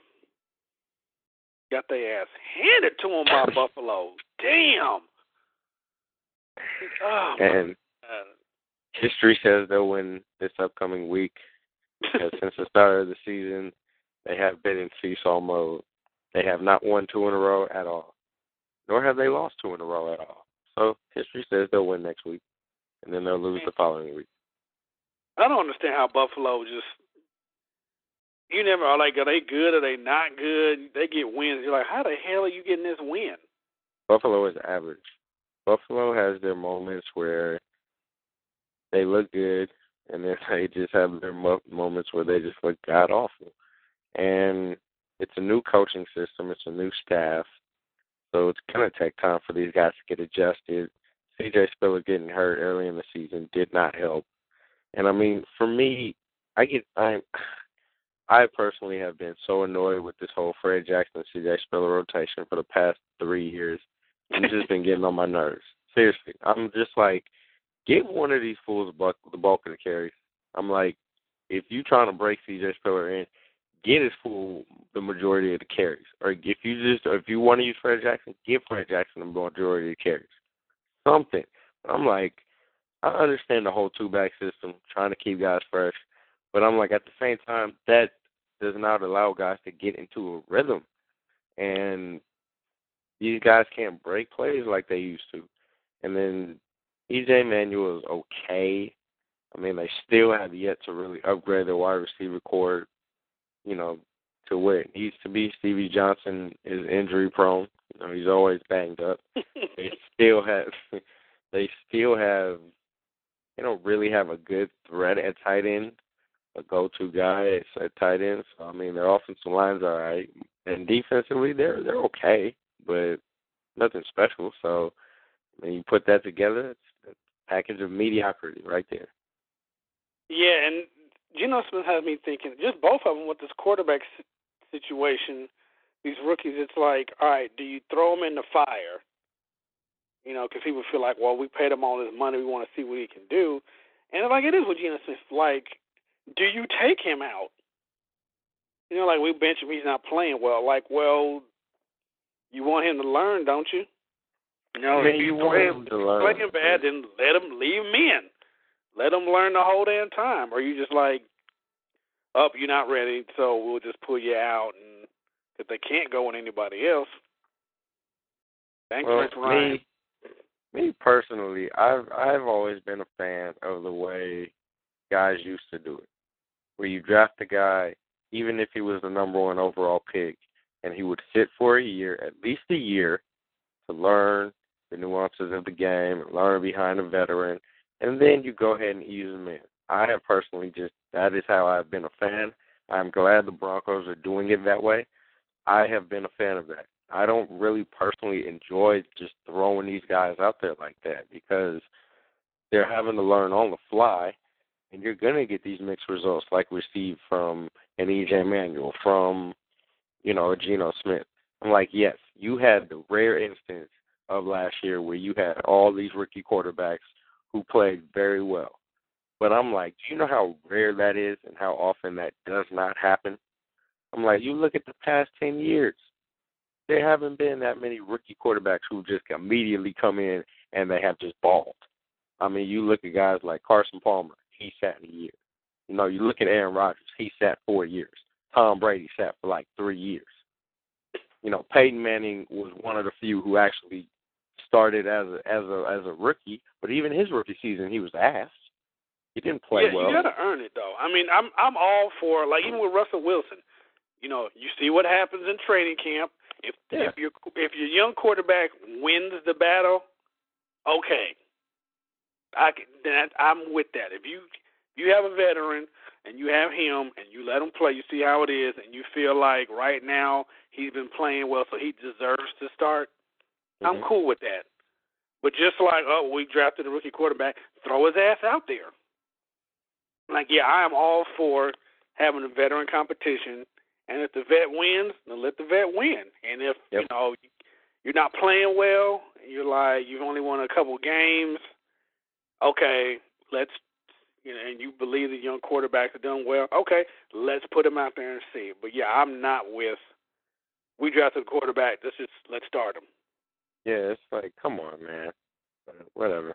Got their ass handed to him by Buffalo. Damn. Oh, And God. history says they'll win this upcoming week because since the start of the season, they have been in seesaw mode. They have not won two in a row at all, nor have they lost two in a row at all. So history says they'll win next week, and then they'll lose the following week. I don't understand how Buffalo just – you never are like, are they good? Are they not good? They get wins. You're like, how the hell are you getting this win? Buffalo is average. Buffalo has their moments where they look good, and then they just have their mo- moments where they just look god-awful. And it's a new coaching system. It's a new staff. So it's going to take time for these guys to get adjusted. C J Spiller getting hurt early in the season did not help. And, I mean, for me, I get I I personally have been so annoyed with this whole Fred Jackson C J Spiller rotation for the past three years. It's just been getting on my nerves. Seriously. I'm just like, get one of these fools the bulk, the bulk of the carries. I'm like, if you're trying to break C J Spiller in, get his fool the majority of the carries. Or if you just, or if you want to use Fred Jackson, give Fred Jackson the majority of the carries. Something. But I'm like, I understand the whole two-back system, trying to keep guys fresh. But I'm like, at the same time, that does not allow guys to get into a rhythm. And these guys can't break plays like they used to. And then E J Manuel is okay. I mean, they still have yet to really upgrade their wide receiver core, you know, to where it needs to be. Stevie Johnson is injury prone. You know, he's always banged up. They still have, they still have, they don't really have a good threat at tight end, a go-to guy at tight end. So I mean, their offensive line's all right, and defensively they're they're okay, but nothing special. So when you put that together, it's a package of mediocrity right there. Yeah, and Geno Smith has me thinking, just both of them with this quarterback situation, these rookies, it's like, all right, do you throw them in the fire? You know, because people feel like, well, we paid him all this money, we want to see what he can do. And like it is with Geno Smith, like, do you take him out? You know, like we bench him, he's not playing well. Like, well, you want him to learn, don't you? You know, I mean, if you he's want playing, him if to he's learn. playing bad, then let him leave him in. Let him learn the whole damn time. Or you just like, up, oh, you're not ready, so we'll just pull you out, and if they can't go with anybody else. Thanks, well, Rex Ryan. Me, me personally, I've I've always been a fan of the way guys used to do it, where you draft a guy, even if he was the number one overall pick, and he would sit for a year, at least a year, to learn the nuances of the game, learn behind a veteran, and then you go ahead and ease him in. I have personally just, that is how I've been a fan. I'm glad the Broncos are doing it that way. I have been a fan of that. I don't really personally enjoy just throwing these guys out there like that because they're having to learn on the fly, and you're going to get these mixed results like we see from an E J Manuel, from, you know, a Geno Smith. I'm like, yes, you had the rare instance of last year where you had all these rookie quarterbacks who played very well. But I'm like, do you know how rare that is and how often that does not happen? I'm like, you look at the past ten years. There haven't been that many rookie quarterbacks who just immediately come in and they have just balled. I mean, you look at guys like Carson Palmer. He sat in a year. You know, you look at Aaron Rodgers. He sat four years. Tom Brady sat for like three years. You know, Peyton Manning was one of the few who actually started as a as a as a rookie, but even his rookie season, he was asked. He didn't play yeah, well. You got to earn it, though. I mean, I'm I'm all for, like, even with Russell Wilson, you know, you see what happens in training camp. If yeah. if your if your young quarterback wins the battle, okay, I can, then I'm with that. If you you have a veteran and you have him and you let him play, you see how it is, and you feel like right now he's been playing well, so he deserves to start. Mm-hmm. I'm cool with that. But just like, oh, we drafted a rookie quarterback, throw his ass out there. Like, yeah, I am all for having a veteran competition, and if the vet wins, then let the vet win. And if, yep. you know, you're not playing well, you're like, you've only won a couple games, okay, let's, you know, and you believe the young quarterbacks are doing well, okay, let's put them out there and see. But, yeah, I'm not with, we drafted a quarterback, let's just, let's start him. Yeah, it's like, come on, man. Whatever.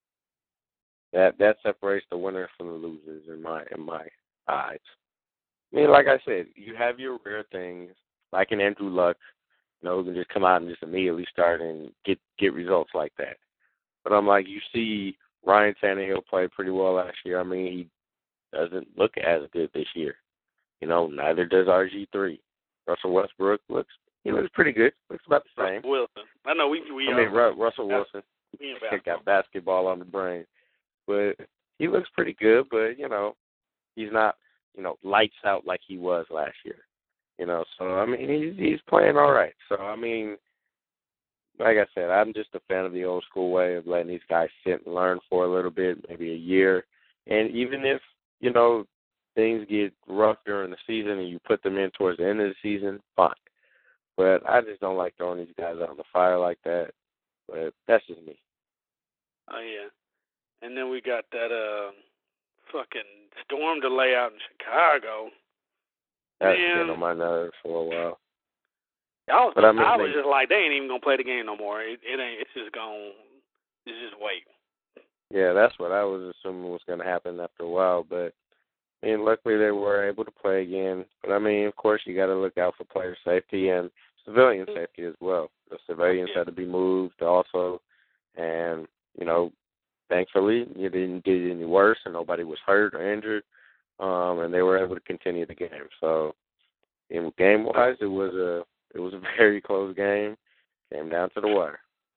That that separates the winners from the losers in my in my eyes. I mean, like I said, you have your rare things, like an Andrew Luck, you know, who can just come out and just immediately start and get get results like that. But I'm like, you see Ryan Tannehill play pretty well last year. I mean, he doesn't look as good this year. You know, neither does R G three. Russell Westbrook looks, he looks pretty good. Looks about the same. Russell Wilson. I know we we. I mean, uh, Russell Wilson. He got basketball on the brain. But he looks pretty good, but, you know, he's not, you know, lights out like he was last year. You know, so, I mean, he's, he's playing all right. So, I mean, like I said, I'm just a fan of the old school way of letting these guys sit and learn for a little bit, maybe a year. And even if, you know, things get rough during the season and you put them in towards the end of the season, fine. But I just don't like throwing these guys out on the fire like that. But that's just me. Oh, yeah. And then we got that uh, fucking storm delay out in Chicago. That's Man, getting on my nerves for a while. I was, but I, mean, I was they, just like, they ain't even gonna play the game no more. It, it ain't. It's just gonna. It's just wait. Yeah, that's what I was assuming was going to happen after a while. But I mean, luckily they were able to play again. But I mean, of course, you got to look out for player safety and civilian safety as well. The civilians yeah. had to be moved also, and you know. Thankfully, it didn't get any worse, and nobody was hurt or injured, um, and they were able to continue the game. So, in game-wise, it was a it was a very close game. Came down to the wire.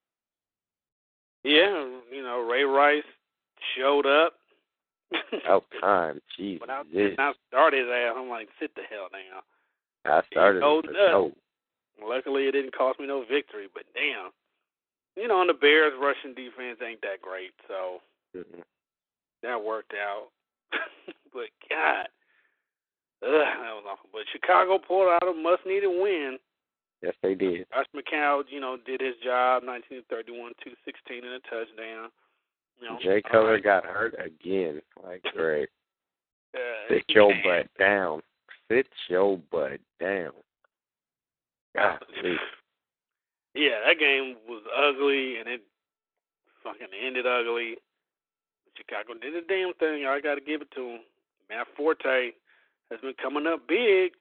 Yeah, you know, Ray Rice showed up. Out time, jeez. When I, when I started his ass, I'm like, sit the hell down. I started it, but no. Luckily, it didn't cost me no victory, but damn. You know, and the Bears' rushing defense ain't that great, so mm-hmm. that worked out. But, God, ugh, that was awful. But Chicago pulled out a much-needed win. Yes, they did. Josh McCown, you know, did his job, nineteen thirty-one, two sixteen and a touchdown. You know, Jay Cutler right. got hurt again. Like, great. Uh, Sit your butt down. Sit your butt down. Golly. Yeah, that game was ugly, and it fucking ended ugly. Chicago did a damn thing. I got to give it to him. Matt Forte has been coming up big.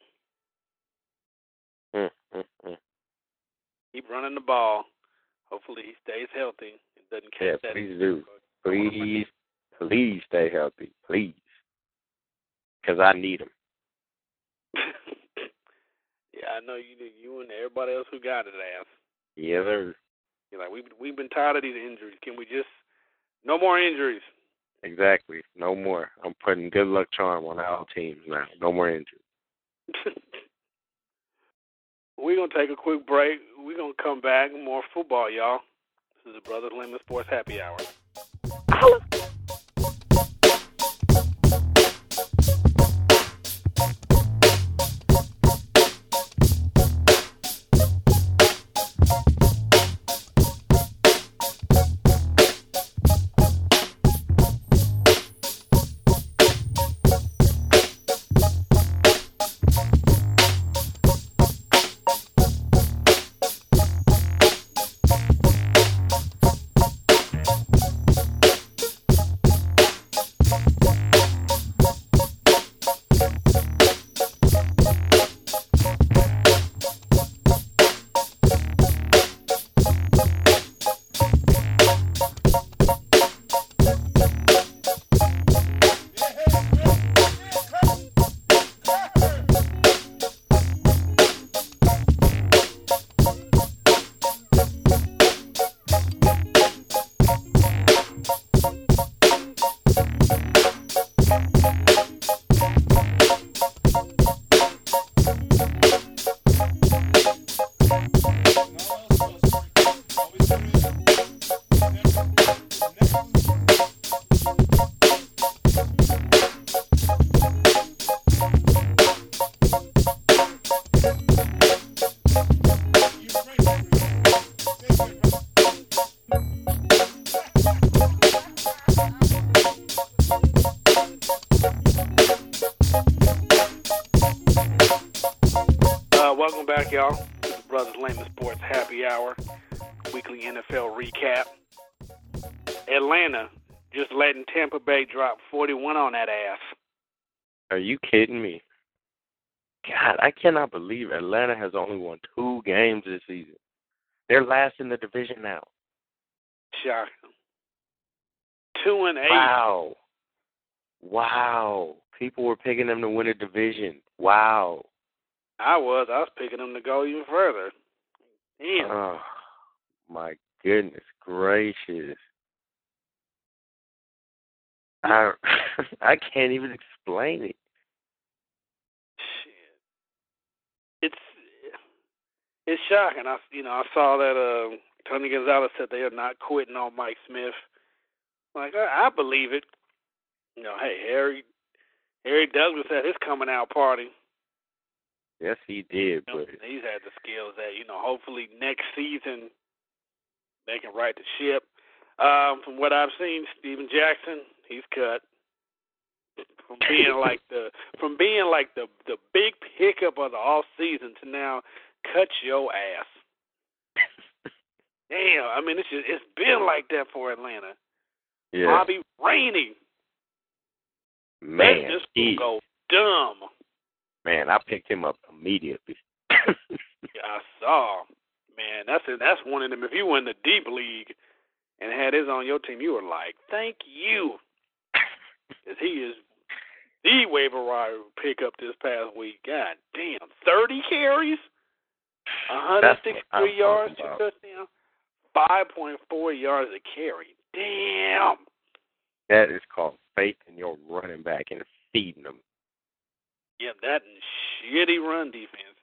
Mm, mm, mm. Keep running the ball. Hopefully he stays healthy and doesn't catch Yeah, that. please do. Please, please stay healthy. Please. Because I need him. Yeah, I know you do. You and everybody else who got it, ass. Yeah, sir. You're like, we, we've been tired of these injuries. Can we just, no more injuries. Exactly. No more. I'm putting good luck charm on our teams now. No more injuries. We're going to take a quick break. We're going to come back. More football, y'all. This is the Brothers Lemon Sports Happy Hour. Y'all, this is the Brothers Lemon Sports Happy Hour, weekly N F L recap. Atlanta just letting Tampa Bay drop forty-one on that ass. Are you kidding me? God, I cannot believe Atlanta has only won two games this season. They're last in the division now. Shocking. Two and eight. Wow. Wow. People were picking them to win a division. Wow. I was. I was picking them to go even further. Damn. Oh, my goodness gracious. I, I can't even explain it. Shit. It's it's shocking. I you know I saw that uh, Tony Gonzalez said they are not quitting on Mike Smith. Like I, I believe it. You know, hey Harry Harry Douglas had his coming out party. Yes, he did. You know, but he's had the skills that, you know, hopefully next season they can right the ship. Um, from what I've seen, Steven Jackson, he's cut. From being like the from being like the, the big pickup of the off season to now cut your ass. Damn, I mean it's just, it's been like that for Atlanta. yeah. Bobby Rainey. Man, Let this he, go dumb. Man, I picked him up immediately. Yeah, I saw. Man, that's it. That's one of them. If you were in the deep league and had his on your team, you were like, thank you. Because he is the waiver wire pickup this past week. God damn. thirty carries, one hundred sixty-three yards, two touchdowns, five point four yards a carry. Damn. That is called faith in your running back and feeding them. Yeah, that and shitty run defense.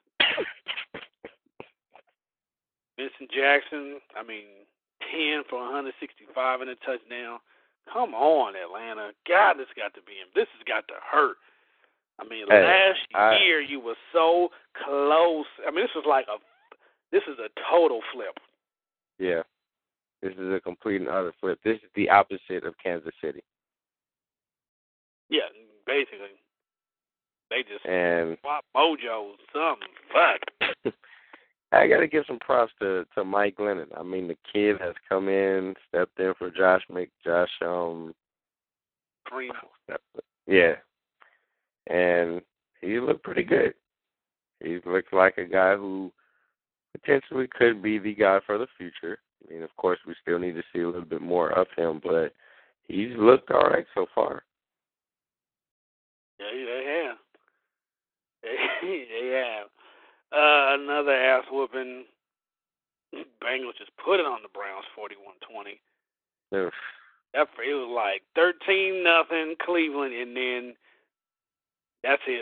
Vincent Jackson, I mean, ten for one hundred sixty-five and a touchdown. Come on, Atlanta. God, this got to be him. This has got to hurt. I mean, hey, last I, year you were so close. I mean, this was like a This is a total flip. Yeah. This is a complete and utter flip. This is the opposite of Kansas City. Yeah, basically. They just and swap mojos, something. Fuck. I got to give some props to, to Mike Glennon. I mean, the kid has come in, stepped in for Josh Mc, Josh, um, Green. Yeah. And he looked pretty good. He looked like a guy who potentially could be the guy for the future. I mean, of course, we still need to see a little bit more of him, but he's looked all right so far. Yeah, they have. They, they have. Uh, another ass whooping. Bengals just put it on the Browns, forty-one twenty. Oof. That it was like thirteen nothing Cleveland, and then that's it.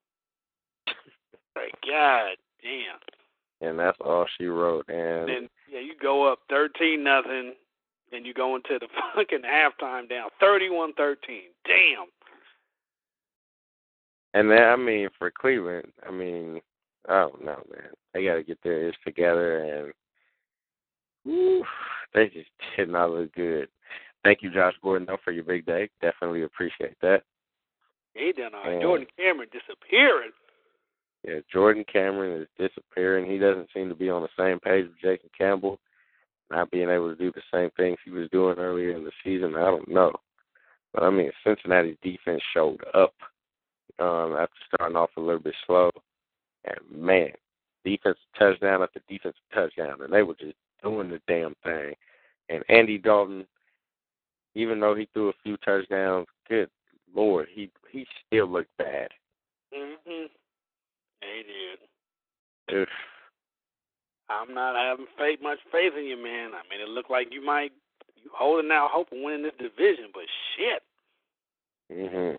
Like, God damn. And that's all she wrote. And then yeah, you go up thirteen nothing, and you go into the fucking halftime down thirty-one thirteen. Damn. And then, I mean, for Cleveland, I mean, I don't know, man. They got to get their ish together, and whew, they just did not look good. Thank you, Josh Gordon, though, for your big day. Definitely appreciate that. He done all right. Jordan Cameron disappearing. Yeah, Jordan Cameron is disappearing. He doesn't seem to be on the same page with Jason Campbell, not being able to do the same things he was doing earlier in the season. I don't know. But, I mean, Cincinnati's defense showed up um, after starting off a little bit slow. And, man, defensive touchdown after defensive touchdown. And they were just doing the damn thing. And Andy Dalton, even though he threw a few touchdowns, good Lord, he he still looked bad. Mm-hmm. He did. Oof. I'm not having faith, much faith in you, man. I mean, it looked like you might, you holding out hope of winning this division, but shit. Mm-hmm.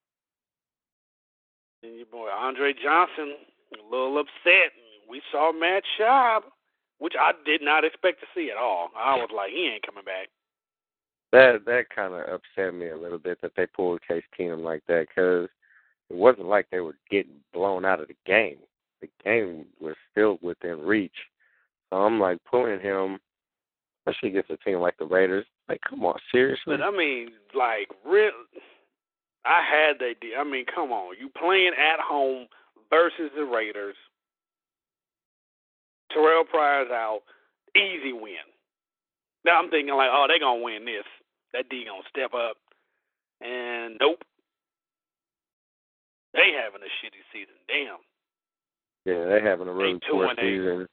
And your boy Andre Johnson, a little upset. We saw Matt Schaub, which I did not expect to see at all. I was like, he ain't coming back. That that kind of upset me a little bit that they pulled Case Keenum like that, because it wasn't like they were getting blown out of the game. The game was still within reach. So I'm like, pulling him, especially against a team like the Raiders, like, come on, seriously? But I mean, like, real. I had that. I mean, come on, you playing at home versus the Raiders. Terrell Pryor's out, easy win. Now I'm thinking like, oh, they're gonna win this. That D gonna step up, and nope. They having a shitty season. Damn. Yeah, they having a really poor season.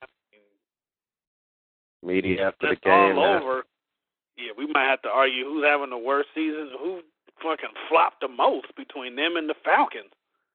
Media after That's the game. all over. Yeah, we might have to argue who's having the worst season, who fucking flopped the most between them and the Falcons.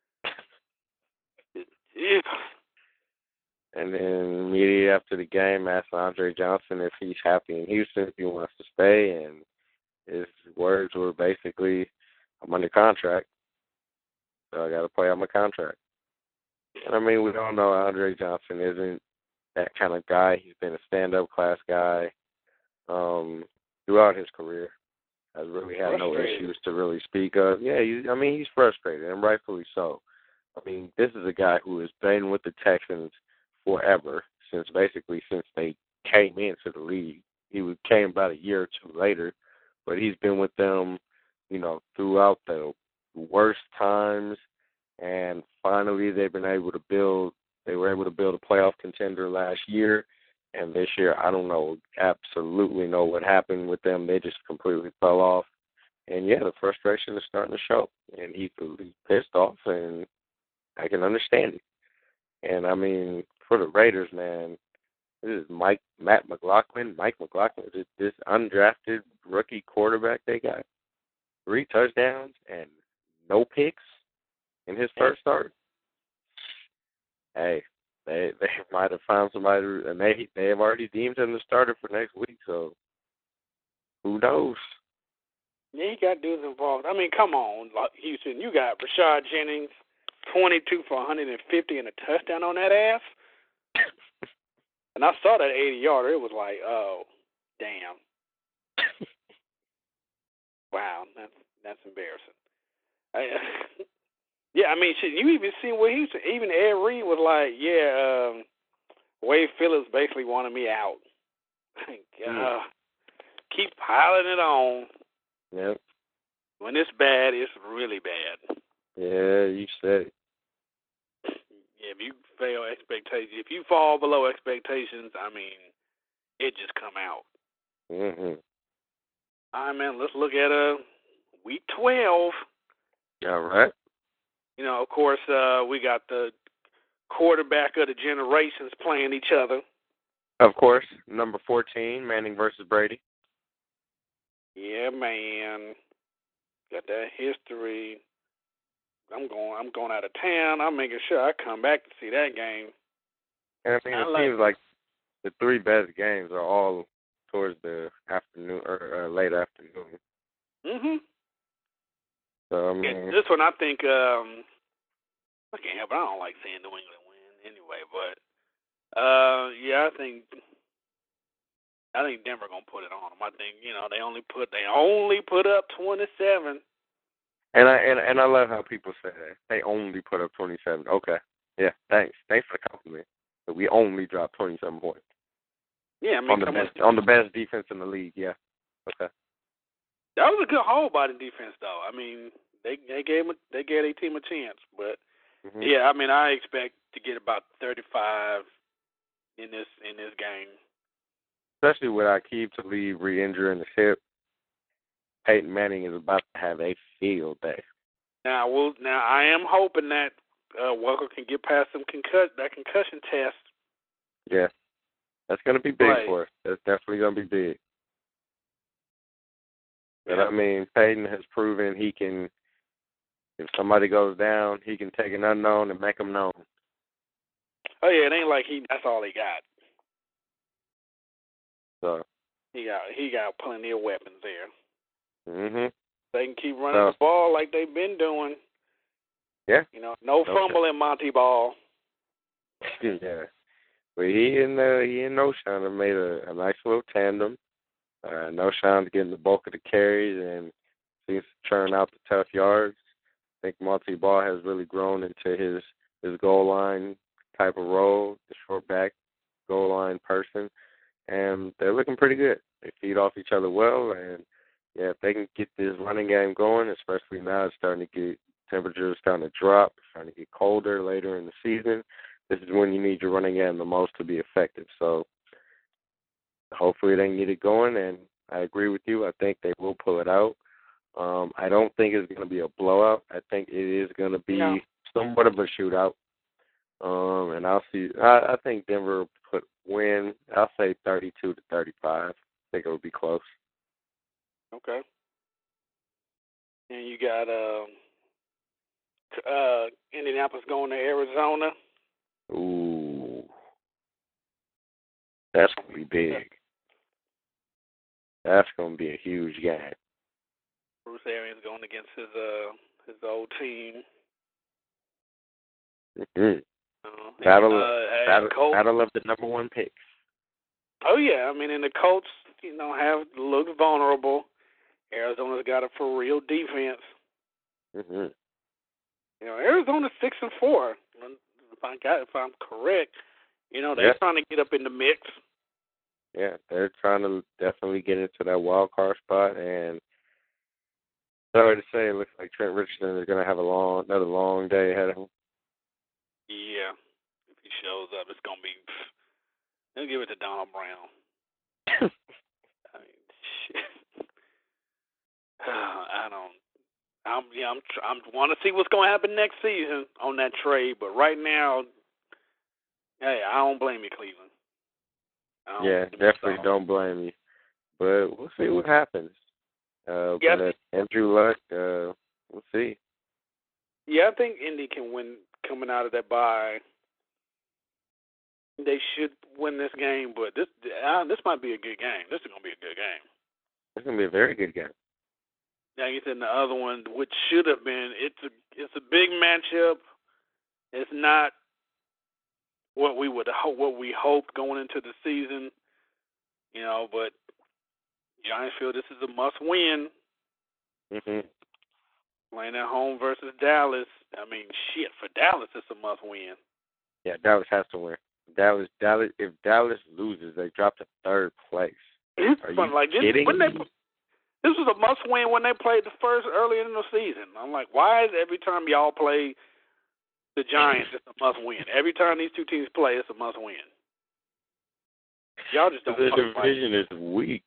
Yeah. And then media after the game asked Andre Johnson if he's happy in Houston, if he wants to stay, and his words were basically, I'm under contract, so I got to play out my contract. And, I mean, we all know Andre Johnson isn't that kind of guy. He's been a stand-up class guy um, throughout his career. Has really had no issues to really speak of. Yeah, he, I mean, he's frustrated, and rightfully so. I mean, this is a guy who has been with the Texans forever, since basically since they came into the league. He came about a year or two later, but he's been with them, you know, throughout the worst times, and finally they've been able to build, they were able to build a playoff contender last year, and this year, I don't know, absolutely know what happened with them. They just completely fell off, and yeah, the frustration is starting to show, and he's pissed off, and I can understand it. And, I mean, for the Raiders, man, this is Mike Matt McLaughlin. Mike McLaughlin is this undrafted rookie quarterback they got. Three touchdowns and no picks in his first start. Hey, they they might have found somebody, and they they have already deemed him the starter for next week. So who knows? Yeah, you got dudes involved. I mean, come on, Houston. You got Rashad Jennings, twenty-two for one hundred fifty and a touchdown on that ass. And I saw that eighty-yarder. It was like, oh, damn. Wow, that's that's embarrassing. I, yeah, I mean, shit, you even see what he said. Even Ed Reed was like, yeah, um, Wade Phillips basically wanted me out. uh, Mm. Keep piling it on. Yep. When it's bad, it's really bad. Yeah, you said it. If you fail expectations, if you fall below expectations, I mean, it just come out. Mm-hmm. All right, man, let's look at uh, week twelve. All right. You know, of course, uh, we got the quarterback of the generations playing each other. Of course, number fourteen, Manning versus Brady. Yeah, man. Got that history. I'm going. I'm going out of town. I'm making sure I come back to see that game. And I mean, I it like seems like the three best games are all towards the afternoon or uh, late afternoon. Mhm. So I mean, Yeah, this one I think. Um, I can't help it. I don't like seeing New England win anyway. But uh, yeah, I think. I think Denver gonna put it on them. I think you know they only put they only put up twenty-seven. and I and and I love how people say that they only put up twenty-seven. Okay, yeah, thanks, thanks for the compliment. But we only dropped twenty-seven points. Yeah, I mean on the come best on. on the best defense in the league. Yeah, okay. That was a good hold by the defense, though. I mean, they they gave they gave their team a chance, but Mm-hmm. yeah, I mean, I expect to get about thirty-five in this in this game. Especially with Aqib Talib re-injuring his hip, Peyton Manning is about to have a field day. Now, we'll, now I am hoping that uh, Welker can get past some concussion that concussion test. Yeah, that's going to be big Right. for us. That's definitely going to be big. But, Yeah. I mean, Peyton has proven he can, if somebody goes down, he can take an unknown and make them known. Oh yeah, it ain't like he that's all he got. So, He got he got plenty of weapons there. mhm. They can keep running So, the ball like they've been doing. Yeah. You know, no Okay. fumble in Monty Ball. Yeah. But he and uh, he and Noshawn have made a, a nice little tandem. Uh, Noshawn's getting the bulk of the carries and seems to churn out the tough yards. I think Monty Ball has really grown into his his goal line type of role, the short back goal line person, and they're looking pretty good. They feed off each other well, and yeah, if they can get this running game going, especially now it's starting to get temperatures starting to drop, it's starting to get colder later in the season. This is when you need your running game the most to be effective. So hopefully they can get it going, and I agree with you. I think they will pull it out. Um, I don't think it's going to be a blowout. I think it is going to be No. somewhat of a shootout. Um, and I'll see. I, I think Denver will put win. I'll say thirty-two to thirty-five. I think it will be close. Okay. And you got um, uh, Indianapolis going to Arizona. Ooh, that's going to be big. That's going to be a huge game. Bruce Arians going against his uh his old team. Mm-hmm. Uh, Battle, uh, battle, Colts. battle of the number one picks. Oh yeah, I mean, and the Colts, you know, have looked vulnerable. Arizona's got a for real defense. Mm-hmm. You know, Arizona's six and four. If I got, if I'm correct, you know, they're Yeah. trying to get up in the mix. Yeah, they're trying to definitely get into that wild card spot, and sorry to say, it looks like Trent Richardson is going to have a long, another long day ahead of him. Yeah, if he shows up, it's gonna be. They'll give it to Donald Brown. I mean, shit. I don't. I'm yeah. I'm. tr- I'm want to see what's gonna happen next season on that trade, but right now, hey, I don't blame you, Cleveland. I don't Yeah, blame you at definitely all. don't blame me. But we'll see what happens. Uh, Yeah, I but uh, think- Andrew Luck, uh, we'll see. Yeah, I think Indy can win coming out of that bye. They should win this game, but this uh, this might be a good game. This is gonna be a good game. It's going to be a very good game. Now you said the other one, which should have been, it's a it's a big matchup. It's not what we would ho- what we hoped going into the season, you know. But Giants feel this is a must win. Mm-hmm. Playing at home versus Dallas. I mean, shit for Dallas, it's a must win. Yeah, Dallas has to win. Dallas, Dallas, if Dallas loses, they drop to third place. It's Are fun. you Like, kidding when they, me? this was a must-win when they played the first early in the season. I'm like, why is every time y'all play the Giants, it's a must-win? Every time these two teams play, it's a must-win. Y'all just don't. The fucking division is weak.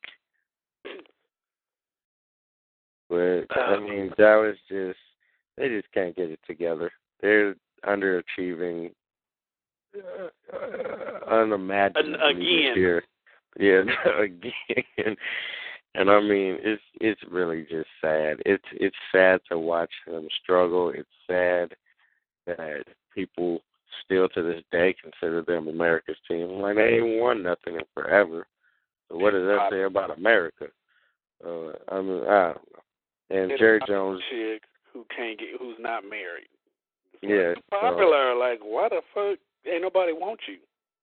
But, I mean, Dallas just, they just can't get it together. They're underachieving uh, uh, unimaginably Again. this year. Yeah, again. And, I mean, it's it's really just sad. It's, it's sad to watch them struggle. It's sad that people still to this day consider them America's team. Like, they ain't won nothing in forever. So what does that say about America? Uh, I mean, I don't know. And Jerry Jones, chick who can't get, who's not married. yeah, Popular, so. Like, why the fuck ain't nobody want you?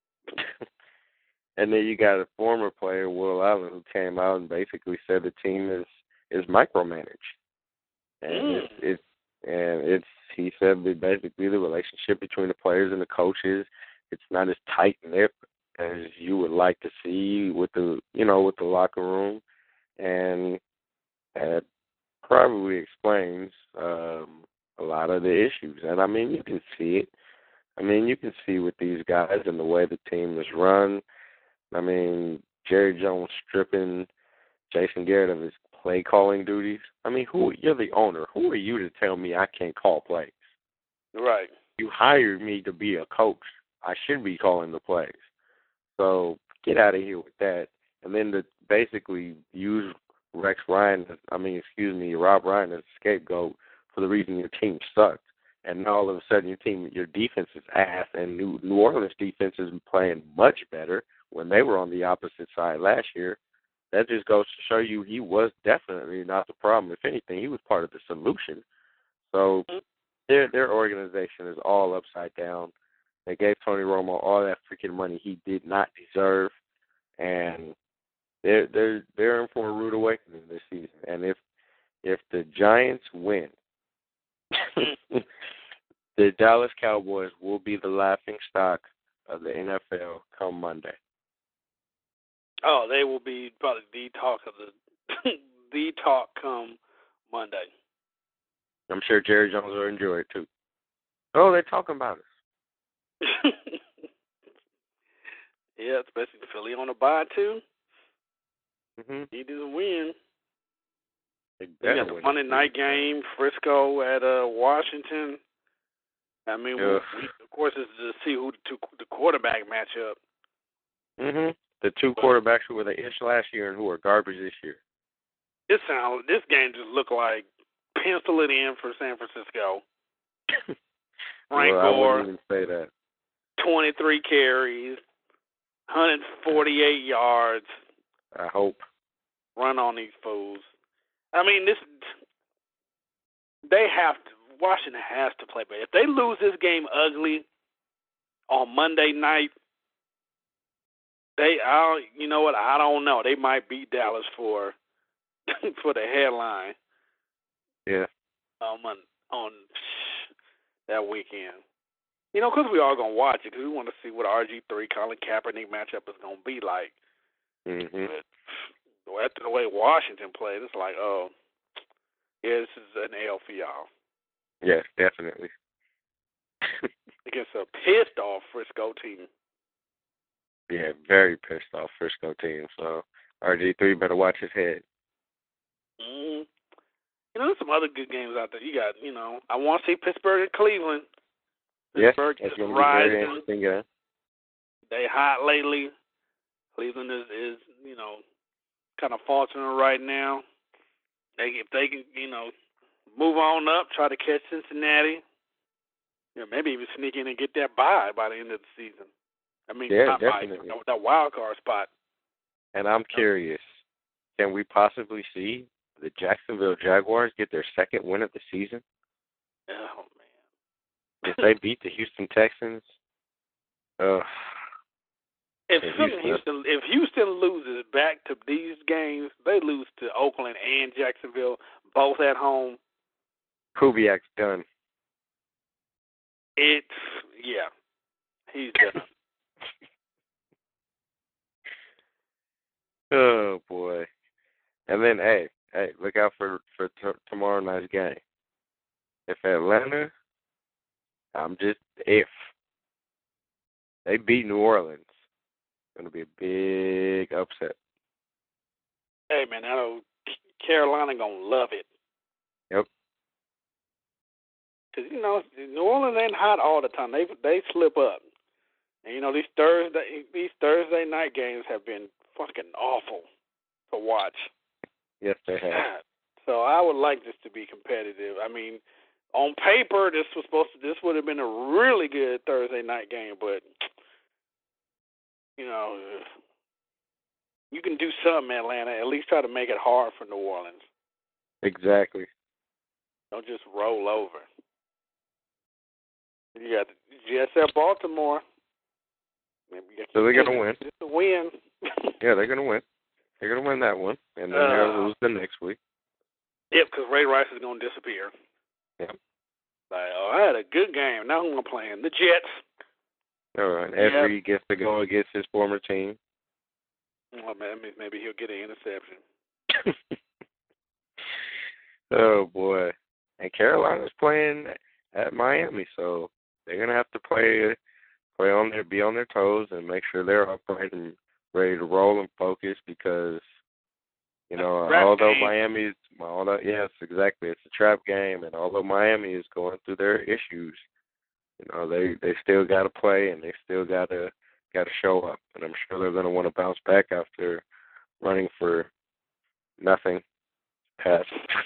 And then you got a former player, Will Allen, who came out and basically said the team is is micromanaged, and mm. it's, it's and it's he said that basically the relationship between the players and the coaches, it's not as tight knit as you would like to see with the you know with the locker room, and that probably explains um, a lot of the issues. And I mean, you can see it. I mean, you can see with these guys and the way the team is run. I mean, Jerry Jones stripping Jason Garrett of his play calling duties. I mean, who you're the owner. Who are you to tell me I can't call plays? Right. You hired me to be a coach. I should be calling the plays. So get out of here with that. And then to basically use Rex Ryan, I mean, excuse me, Rob Ryan as a scapegoat for the reason your team sucked. And now all of a sudden your team, your defense is ass, and New, New Orleans defense is playing much better when they were on the opposite side last year. That just goes to show you he was definitely not the problem. If anything, he was part of the solution. So their their organization is all upside down. They gave Tony Romo all that freaking money he did not deserve, and they're they're they're in for a rude awakening this season. And if if the Giants win, the Dallas Cowboys will be the laughing stock of the N F L come Monday. Oh, they will be probably the talk of the the talk come Monday. I'm sure Jerry Jones will enjoy it too. Oh, they're talking about us. Yeah, especially Philly on a bye too. Mm-hmm. He didn't win. They You got the Monday night game, Frisco at uh, Washington. I mean, we, we, of course, it's to see who the, two, the quarterback matchup. Mm-hmm. The two quarterbacks who were the ish last year and who are garbage this year. This sound, this game just looked like pencil it in for San Francisco. Frank well, Gore, I wouldn't even say that. twenty-three carries, one hundred forty-eight yards. I hope. Run on these fools. I mean, this. They have to. Washington has to play better. If they lose this game ugly on Monday night, they. I. You know what? I don't know. They might beat Dallas for for the headline. Yeah. Um, on on that weekend. You know, because we are going to watch it, because we want to see what R G three, Colin Kaepernick matchup is going to be like. Mm-hmm. But after the way Washington played, it's like, oh, yeah, this is an L for y'all. Yes, definitely. Against a pissed-off Frisco team. Yeah, very pissed off Frisco team. So R G three better watch his head. Mm-hmm. You know, there's some other good games out there. You got, you know, I want to see Pittsburgh and Cleveland. Yes, Pittsburgh it's is going to be very rising. interesting. Yeah. They hot lately. Cleveland is, is, you know, kind of faltering right now. They if they can, you know, move on up, try to catch Cincinnati. You know, maybe even sneak in and get that bye by the end of the season. I mean, yeah, not definitely. bye, that wild card spot. And I'm curious, can we possibly see the Jacksonville Jaguars get their second win of the season? Oh man! If they beat the Houston Texans, uh, if Houston, Houston if Houston loses back to these games, they lose to Oakland and Jacksonville, both at home. Kubiak's done. It's yeah, he's done. then, hey, hey, look out for for t- tomorrow night's game. If Atlanta, I'm just if they beat New Orleans, it's gonna be a big upset. Hey man, I know Carolina gonna love it. Yep. Cause you know New Orleans ain't hot all the time. They they slip up, and you know these Thursday these Thursday night games have been fucking awful to watch. Yes, they have. So I would like this to be competitive. I mean, on paper, this was supposed to. This would have been a really good Thursday night game, but you know, you can do something, Atlanta. At least try to make it hard for New Orleans. Exactly. Don't just roll over. You got the G S F Baltimore. Maybe you got So they're gonna win. It's a win. Yeah, they're gonna win. They're gonna win that one, and then Uh, they'll lose the next week. Yep, because Ray Rice is gonna disappear. Yep. Like, oh, I had a good game. Now who am I playing? The Jets. All right. Every yep. gets to go against his former team. Well, man, maybe he'll get an interception. Oh boy! And Carolina's playing at Miami, so they're gonna have to play, play on their, be on their toes, and make sure they're upright and ready to roll and focus because, you know, trap although game. Miami's, although yes, exactly, it's a trap game, and although Miami is going through their issues, you know, they they still got to play and they still got to got to show up, and I'm sure they're going to want to bounce back after running for nothing past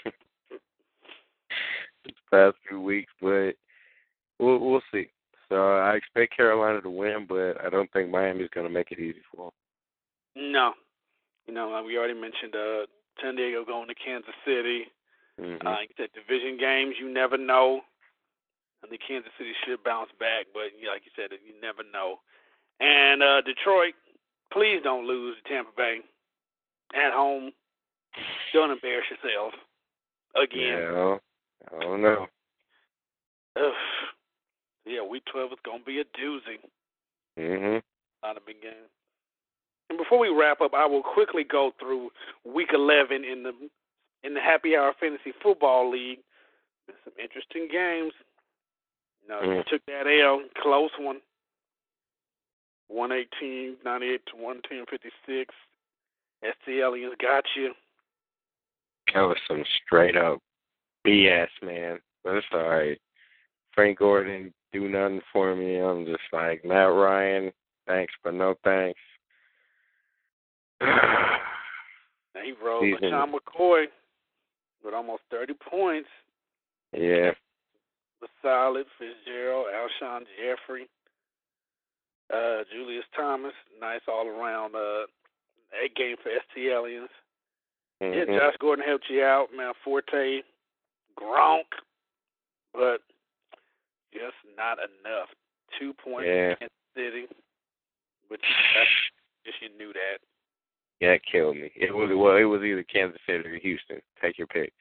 past few weeks, but we'll we'll see. So I expect Carolina to win, but I don't think Miami's going to make it easy for them. No. You know, like we already mentioned, uh, San Diego going to Kansas City. Mm-hmm. Uh, the division games, you never know. And the Kansas City should bounce back, but yeah, like you said, you never know. And uh, Detroit, please don't lose to Tampa Bay at home. Don't embarrass yourself again. Yeah, I don't know. Ugh. Yeah, week twelve is going to be a doozy. Mm-hmm. Not a big game. And before we wrap up, I will quickly go through week eleven in the in the Happy Hour Fantasy Football League. There's some interesting games. You know, mm. you took that L, close one. one eighteen, ninety-eight to one ten, fifty-six. S T Aliens got you. That was some straight up B S, man. But it's all right. Frank Gore didn't do nothing for me. I'm just like, Matt Ryan, thanks, but no thanks. Now he rolled LaShawn McCoy with almost thirty points. Yeah. The solid Fitzgerald, Alshon Jeffrey, uh, Julius Thomas, nice all around uh, eight game for S T Aliens. Mm-hmm. Yeah, Josh Gordon helped you out, man. Forte, Gronk, but just not enough. Two points yeah. in Kansas City, but that's just you knew that. Yeah, it killed me. It was well, it was either Kansas City or Houston. Take your pick.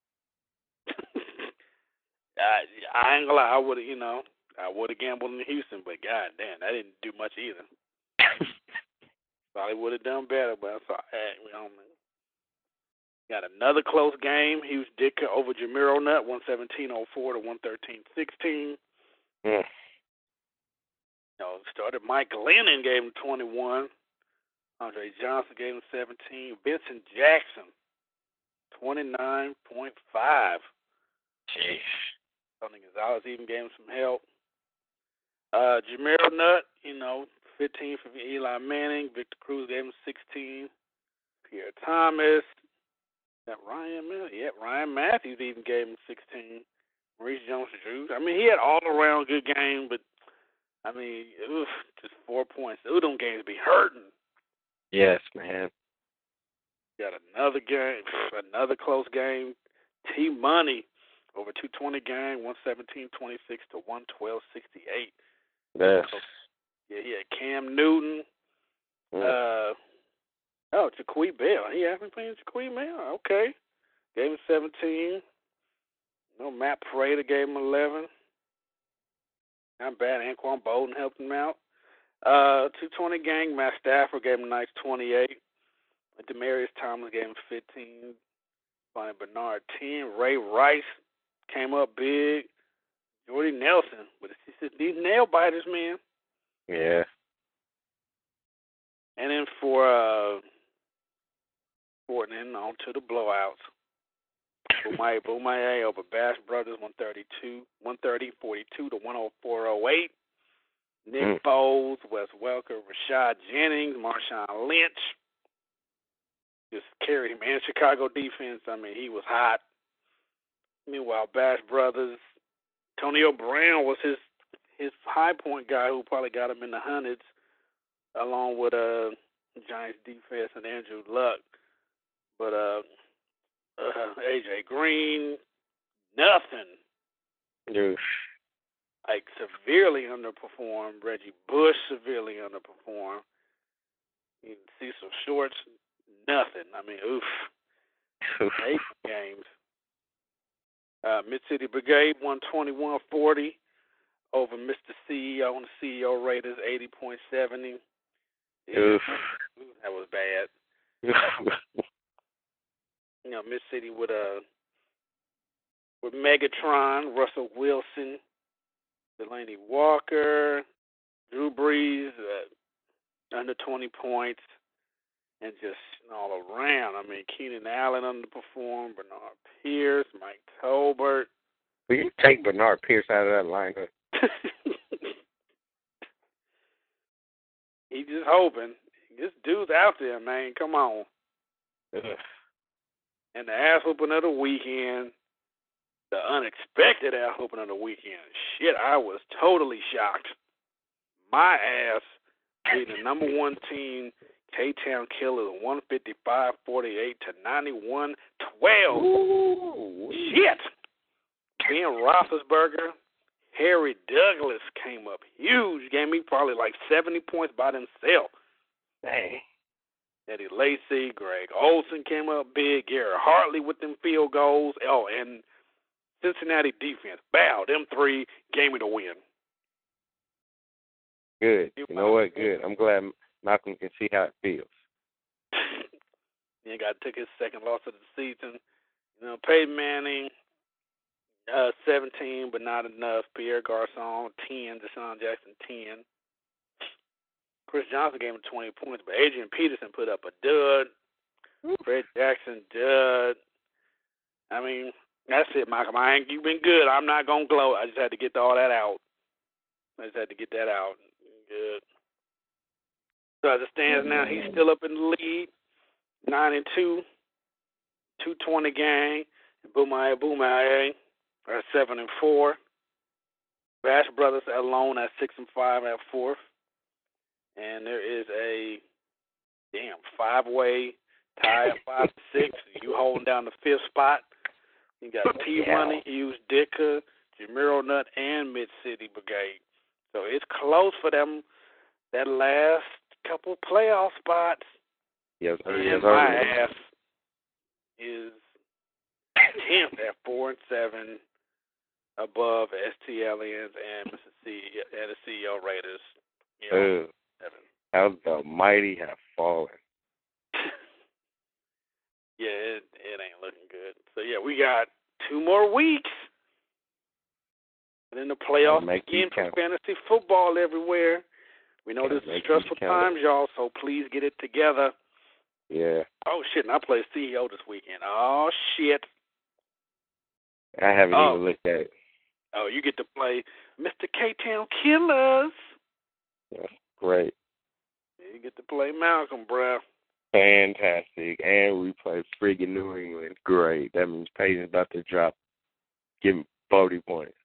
I, I ain't gonna lie, I would have, you know, I would have gambled in Houston, but god damn, that didn't do much either. Probably would have done better, but I thought, hey, we don't. Got another close game. Hughes Ditka over Jamiro Nut, one seventeen oh four to one thirteen sixteen. Mm. You know, started Mike Glennon, gave him twenty-one. Andre Johnson gave him seventeen. Vincent Jackson, twenty-nine point five. Jeez. Tony Gonzalez even gave him some help. Uh, Jamiro Nut, you know, fifteen from Eli Manning. Victor Cruz gave him sixteen. Pierre Thomas. That Ryan Matthews. Yep, Ryan Matthews even gave him sixteen. Maurice Jones-Drew. I mean, he had all-around good game, but, I mean, oof, just four points. Ooh, them games be hurting. Yes, man. Got another game, another close game. T-Money over two twenty game, one seventeen twenty-six to one twelve sixty-eight. Yes. Yeah, he had Cam Newton. Mm. Uh, oh, Jaquie Bell. He hasn't been playing Jaquie Bell. Okay. Gave him seventeen. No, Matt Prater gave him eleven. Not bad. Anquan Bolden helped him out. Uh, two twenty gang, Matt Stafford gave him a nice twenty-eight. Demarius Thomas gave him fifteen. Bonnie Bernard ten. Ray Rice came up big. Jordy Nelson, but it's just these nail biters, man. Yeah. And then for uh, Fortnite on to the blowouts. Boomaye Boomaye over Bash Brothers one thirty-two, one thirty forty-two to one oh four oh eight. Nick Mm. Foles, Wes Welker, Rashad Jennings, Marshawn Lynch. Just carried him. And Chicago defense, I mean, he was hot. Meanwhile, Bash Brothers, Antonio Brown was his his high point guy who probably got him in the hundreds, along with uh Giants defense and Andrew Luck. But uh, uh A J Green, nothing. Dude. Like severely underperformed. Reggie Bush severely underperformed. You can see some shorts, nothing. I mean, oof. Eight games. Uh, Mid-City Brigade won twenty-one forty over Mister C E O and the C E O Raiders eighty point seven zero. Yeah, that was bad. You know, Mid-City with uh, with Megatron, Russell Wilson, Delaney Walker, Drew Brees, uh, under twenty points, and just all around. I mean, Keenan Allen underperformed, Bernard Pierce, Mike Tolbert. Will you take Bernard Pierce out of that lineup? He just hoping. This dude's out there, man. Come on. Ugh. And the ass whooping of the weekend, the unexpected ass whooping of the weekend. Shit, I was totally shocked. My ass beating the number one team, K-Town Killers, one fifty-five forty-eight to ninety-one twelve. Ooh. Shit. Ben Roethlisberger, Harry Douglas came up huge. Gave me probably like seventy points by themselves. Dang. Eddie Lacy, Greg Olson came up big. Garrett Hartley with them field goals. Oh, and Cincinnati defense. Bow, them three gave me the win. Good. You know what? Good. I'm glad Malcolm can see how it feels. He got took his second loss of the season. You know, Peyton Manning, uh, seventeen, but not enough. Pierre Garçon, ten. Deshaun Jackson, ten. Chris Johnson gave him twenty points, but Adrian Peterson put up a dud. Fred Jackson, dud. I mean, that's it, Malcolm. I ain't, you've been good. I'm not going to gloat. I just had to get all that out. I just had to get that out. Good. So as it stands now, he's still up in the lead, nine and two, two twenty gang. Boomaye Boomaye are seven and four. Bash Brothers alone at six and five at fourth. And there is a damn five-way tie at five to six. You holding down the fifth spot. You got T Money, Hughes Dicker, Jamiro Nut, and Mid City Brigade. So it's close for them. That last couple playoff spots. Yes, sir. And Yes, my sir. ass is tenth at four and seven, above S T L Ns and Mister C and the C E O Raiders. You know, Uh, how the mighty have fallen. yeah, it, it ain't looking good. So yeah, we got two more weeks, and then the playoffs Make begin these for count. fantasy football everywhere. We know Gotta this is make these stressful count. times, y'all. So please get it together. Yeah. Oh shit! And I play C E O this weekend. Oh shit! I haven't Oh. even looked at it. Oh, you get to play Mister K-Town Killers. Yeah, great. You get to play Malcolm, bruh. Fantastic. And we play friggin' New England. Great. That means Peyton's about to drop. Give me forty points.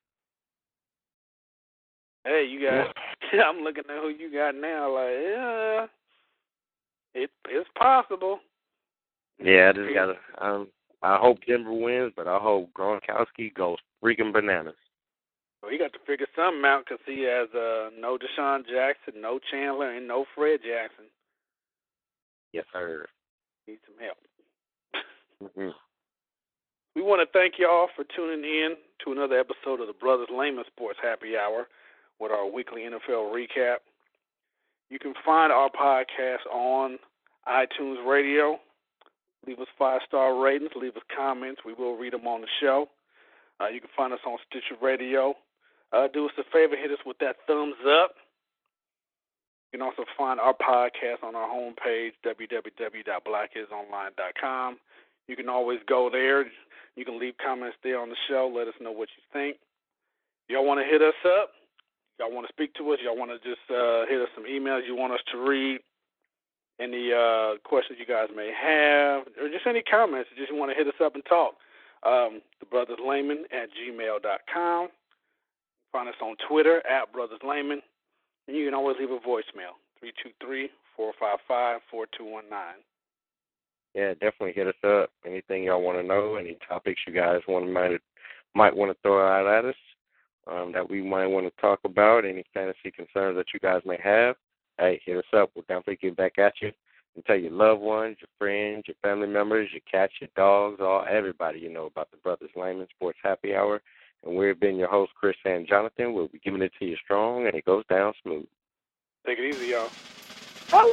Hey, you got. I'm looking at who you got now. Like, yeah, it it's possible. Yeah, I just gotta. Um, I hope Denver wins, but I hope Gronkowski goes freaking bananas. Well, he got to figure something out because he has uh, no Deshaun Jackson, no Chandler, and no Fred Jackson. Yes, sir. Need some help. Mm-hmm. We want to thank y'all for tuning in to another episode of the Brothers Lehman Sports Happy Hour with our weekly N F L recap. You can find our podcast on iTunes Radio. Leave us five-star ratings. Leave us comments. We will read them on the show. Uh, you can find us on Stitcher Radio. Uh, do us a favor, hit us with that thumbs up. You can also find our podcast on our homepage, w w w dot black is online dot com. You can always go there. You can leave comments there on the show. Let us know what you think. Y'all want to hit us up? Y'all want to speak to us? Y'all want to just uh, hit us some emails you want us to read? Any uh, questions you guys may have, or just any comments, just want to hit us up and talk. Um, the Brothers Layman at gmail dot com. Find us on Twitter at Brothers Layman. And you can always leave a voicemail, three two three, four five five, four two one nine. Yeah, definitely hit us up. Anything y'all want to know, any topics you guys want to might, might want to throw out at us um, that we might want to talk about, any fantasy concerns that you guys may have. Hey, hit us up. We'll definitely get back at you and tell your loved ones, your friends, your family members, your cats, your dogs, all everybody you know about the Brothers Layman Sports Happy Hour. And we've been your host, Chris and Jonathan. We'll be giving it to you strong, and it goes down smooth. Take it easy, y'all. Oh.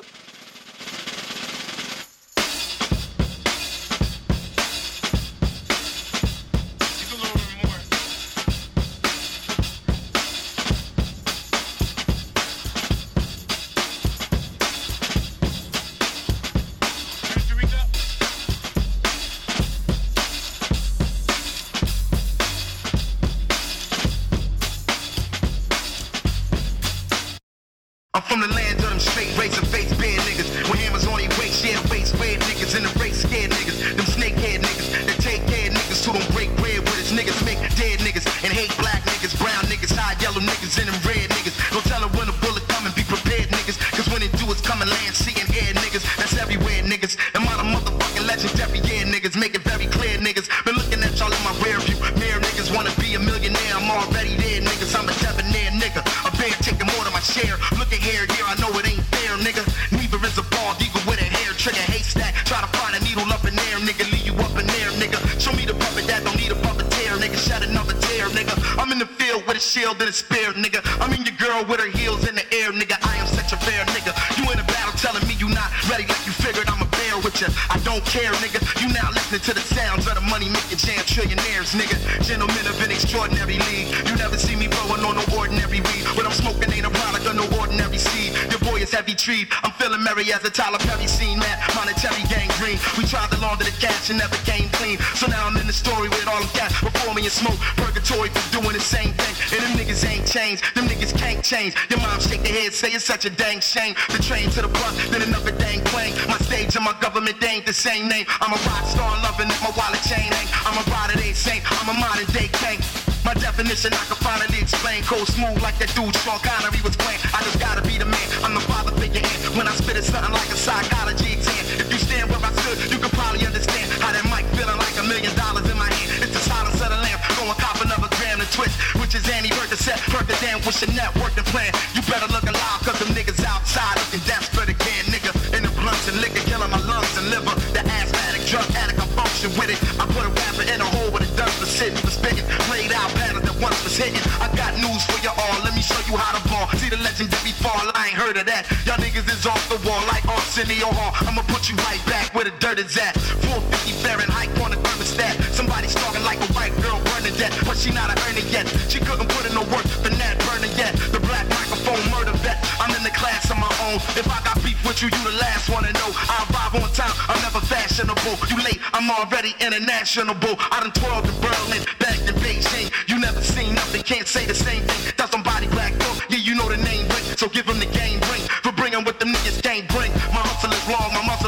From the land of them straight razor face bad niggas. When hammers on their waist, yeah, face red niggas in the race scared niggas. Them snakehead niggas that take care of niggas who don't break bread with us. Niggas make dead niggas and hate black niggas, brown niggas, high yellow niggas, and them red niggas. Don't tell them when a bullet come and be prepared niggas. Cause when it do it's come and land, sea and air niggas. That's everywhere niggas. And my motherfucking legendary yeah niggas. Make it very clear niggas. Been looking at y'all in my rear view. Mirror niggas wanna be a millionaire. I'm already there niggas. I'm a debonair nigga. A bear taking more than my share. Look at here, here, I know it ain't fair, nigga. Neither is a bald eagle with a hair trigger haystack. Try to find a needle up in there, nigga. Leave you up in there, nigga. Show me the puppet that don't need a puppeteer, nigga. Shed another tear, nigga. I'm in the field with a shield and a spear, nigga. I'm in your girl with her heels in the air, nigga. I am such a fair nigga. You in a battle telling me you not ready like you figured I'm a bear with you. I don't care, nigga. You now listening to the sounds of the money making jam trillionaires, nigga. Gentlemen of an extraordinary league. You never see me blowing on no ordinary weed. What I'm smoking ain't a product of no ordinary seed. Your boy is heavy treed. I'm feeling merry as a Tyler Perry scene, man. Monetary gangrene. We tried to launder the cash and never came clean. So now I'm in the story with all them cats before me and smoke. Purgatory for doing the same thing. And them niggas ain't changed. Them niggas can't change. Your mom shake their head, say it's such a dang shame. The train to the bus, then another dang plane. My stage and my government, they ain't the same name. I'm a rock star loving it, my wallet chain ain't. I'm a rider, they saint. I'm a modern day king. My definition I can finally explain. Cold smooth like that dude Sean Connery was playing. I just gotta be the man. I'm the father figure in. When I spit it something like a psychology exam. If you stand where I stood, you can probably understand how that mic feeling like a million dollars in my hand. It's the silence of the lamp. Go and cop another gram to twist, which is Annie Percocet. Percocet with your networking plan. You better look alive, cause them niggas outside looking desperate again, nigga. In the blunts and liquor, killing my lungs and liver. The asthmatic, drug addict, I function with it. I put a rapper in a hole with a dust for sitting, for spitting. Played out battles that once was hitting. I got news for you all, let me show you how to ball. See the legendary fall, I ain't heard of that. Y'all niggas is off the wall like Arsenio Hall. I'ma put you right back where the dirt is at. four fifty Fahrenheit on the thermostat. Somebody stalking like a white girl Bernadette, but she not a earner yet. She couldn't put in no work for Nat Burner yet. The black microphone murder vet. I'm in the class of my own. If I got beef with you, you the last one to know. I arrive on time, I'm never fashionable. You late, I'm already international. I done twirled in Berlin, back in Beijing. You never seen nothing, can't say the same thing. That's somebody black book, yeah you know the name ring. So give them the game ring for bringing what the niggas can't bring. My hustle is long, my muscle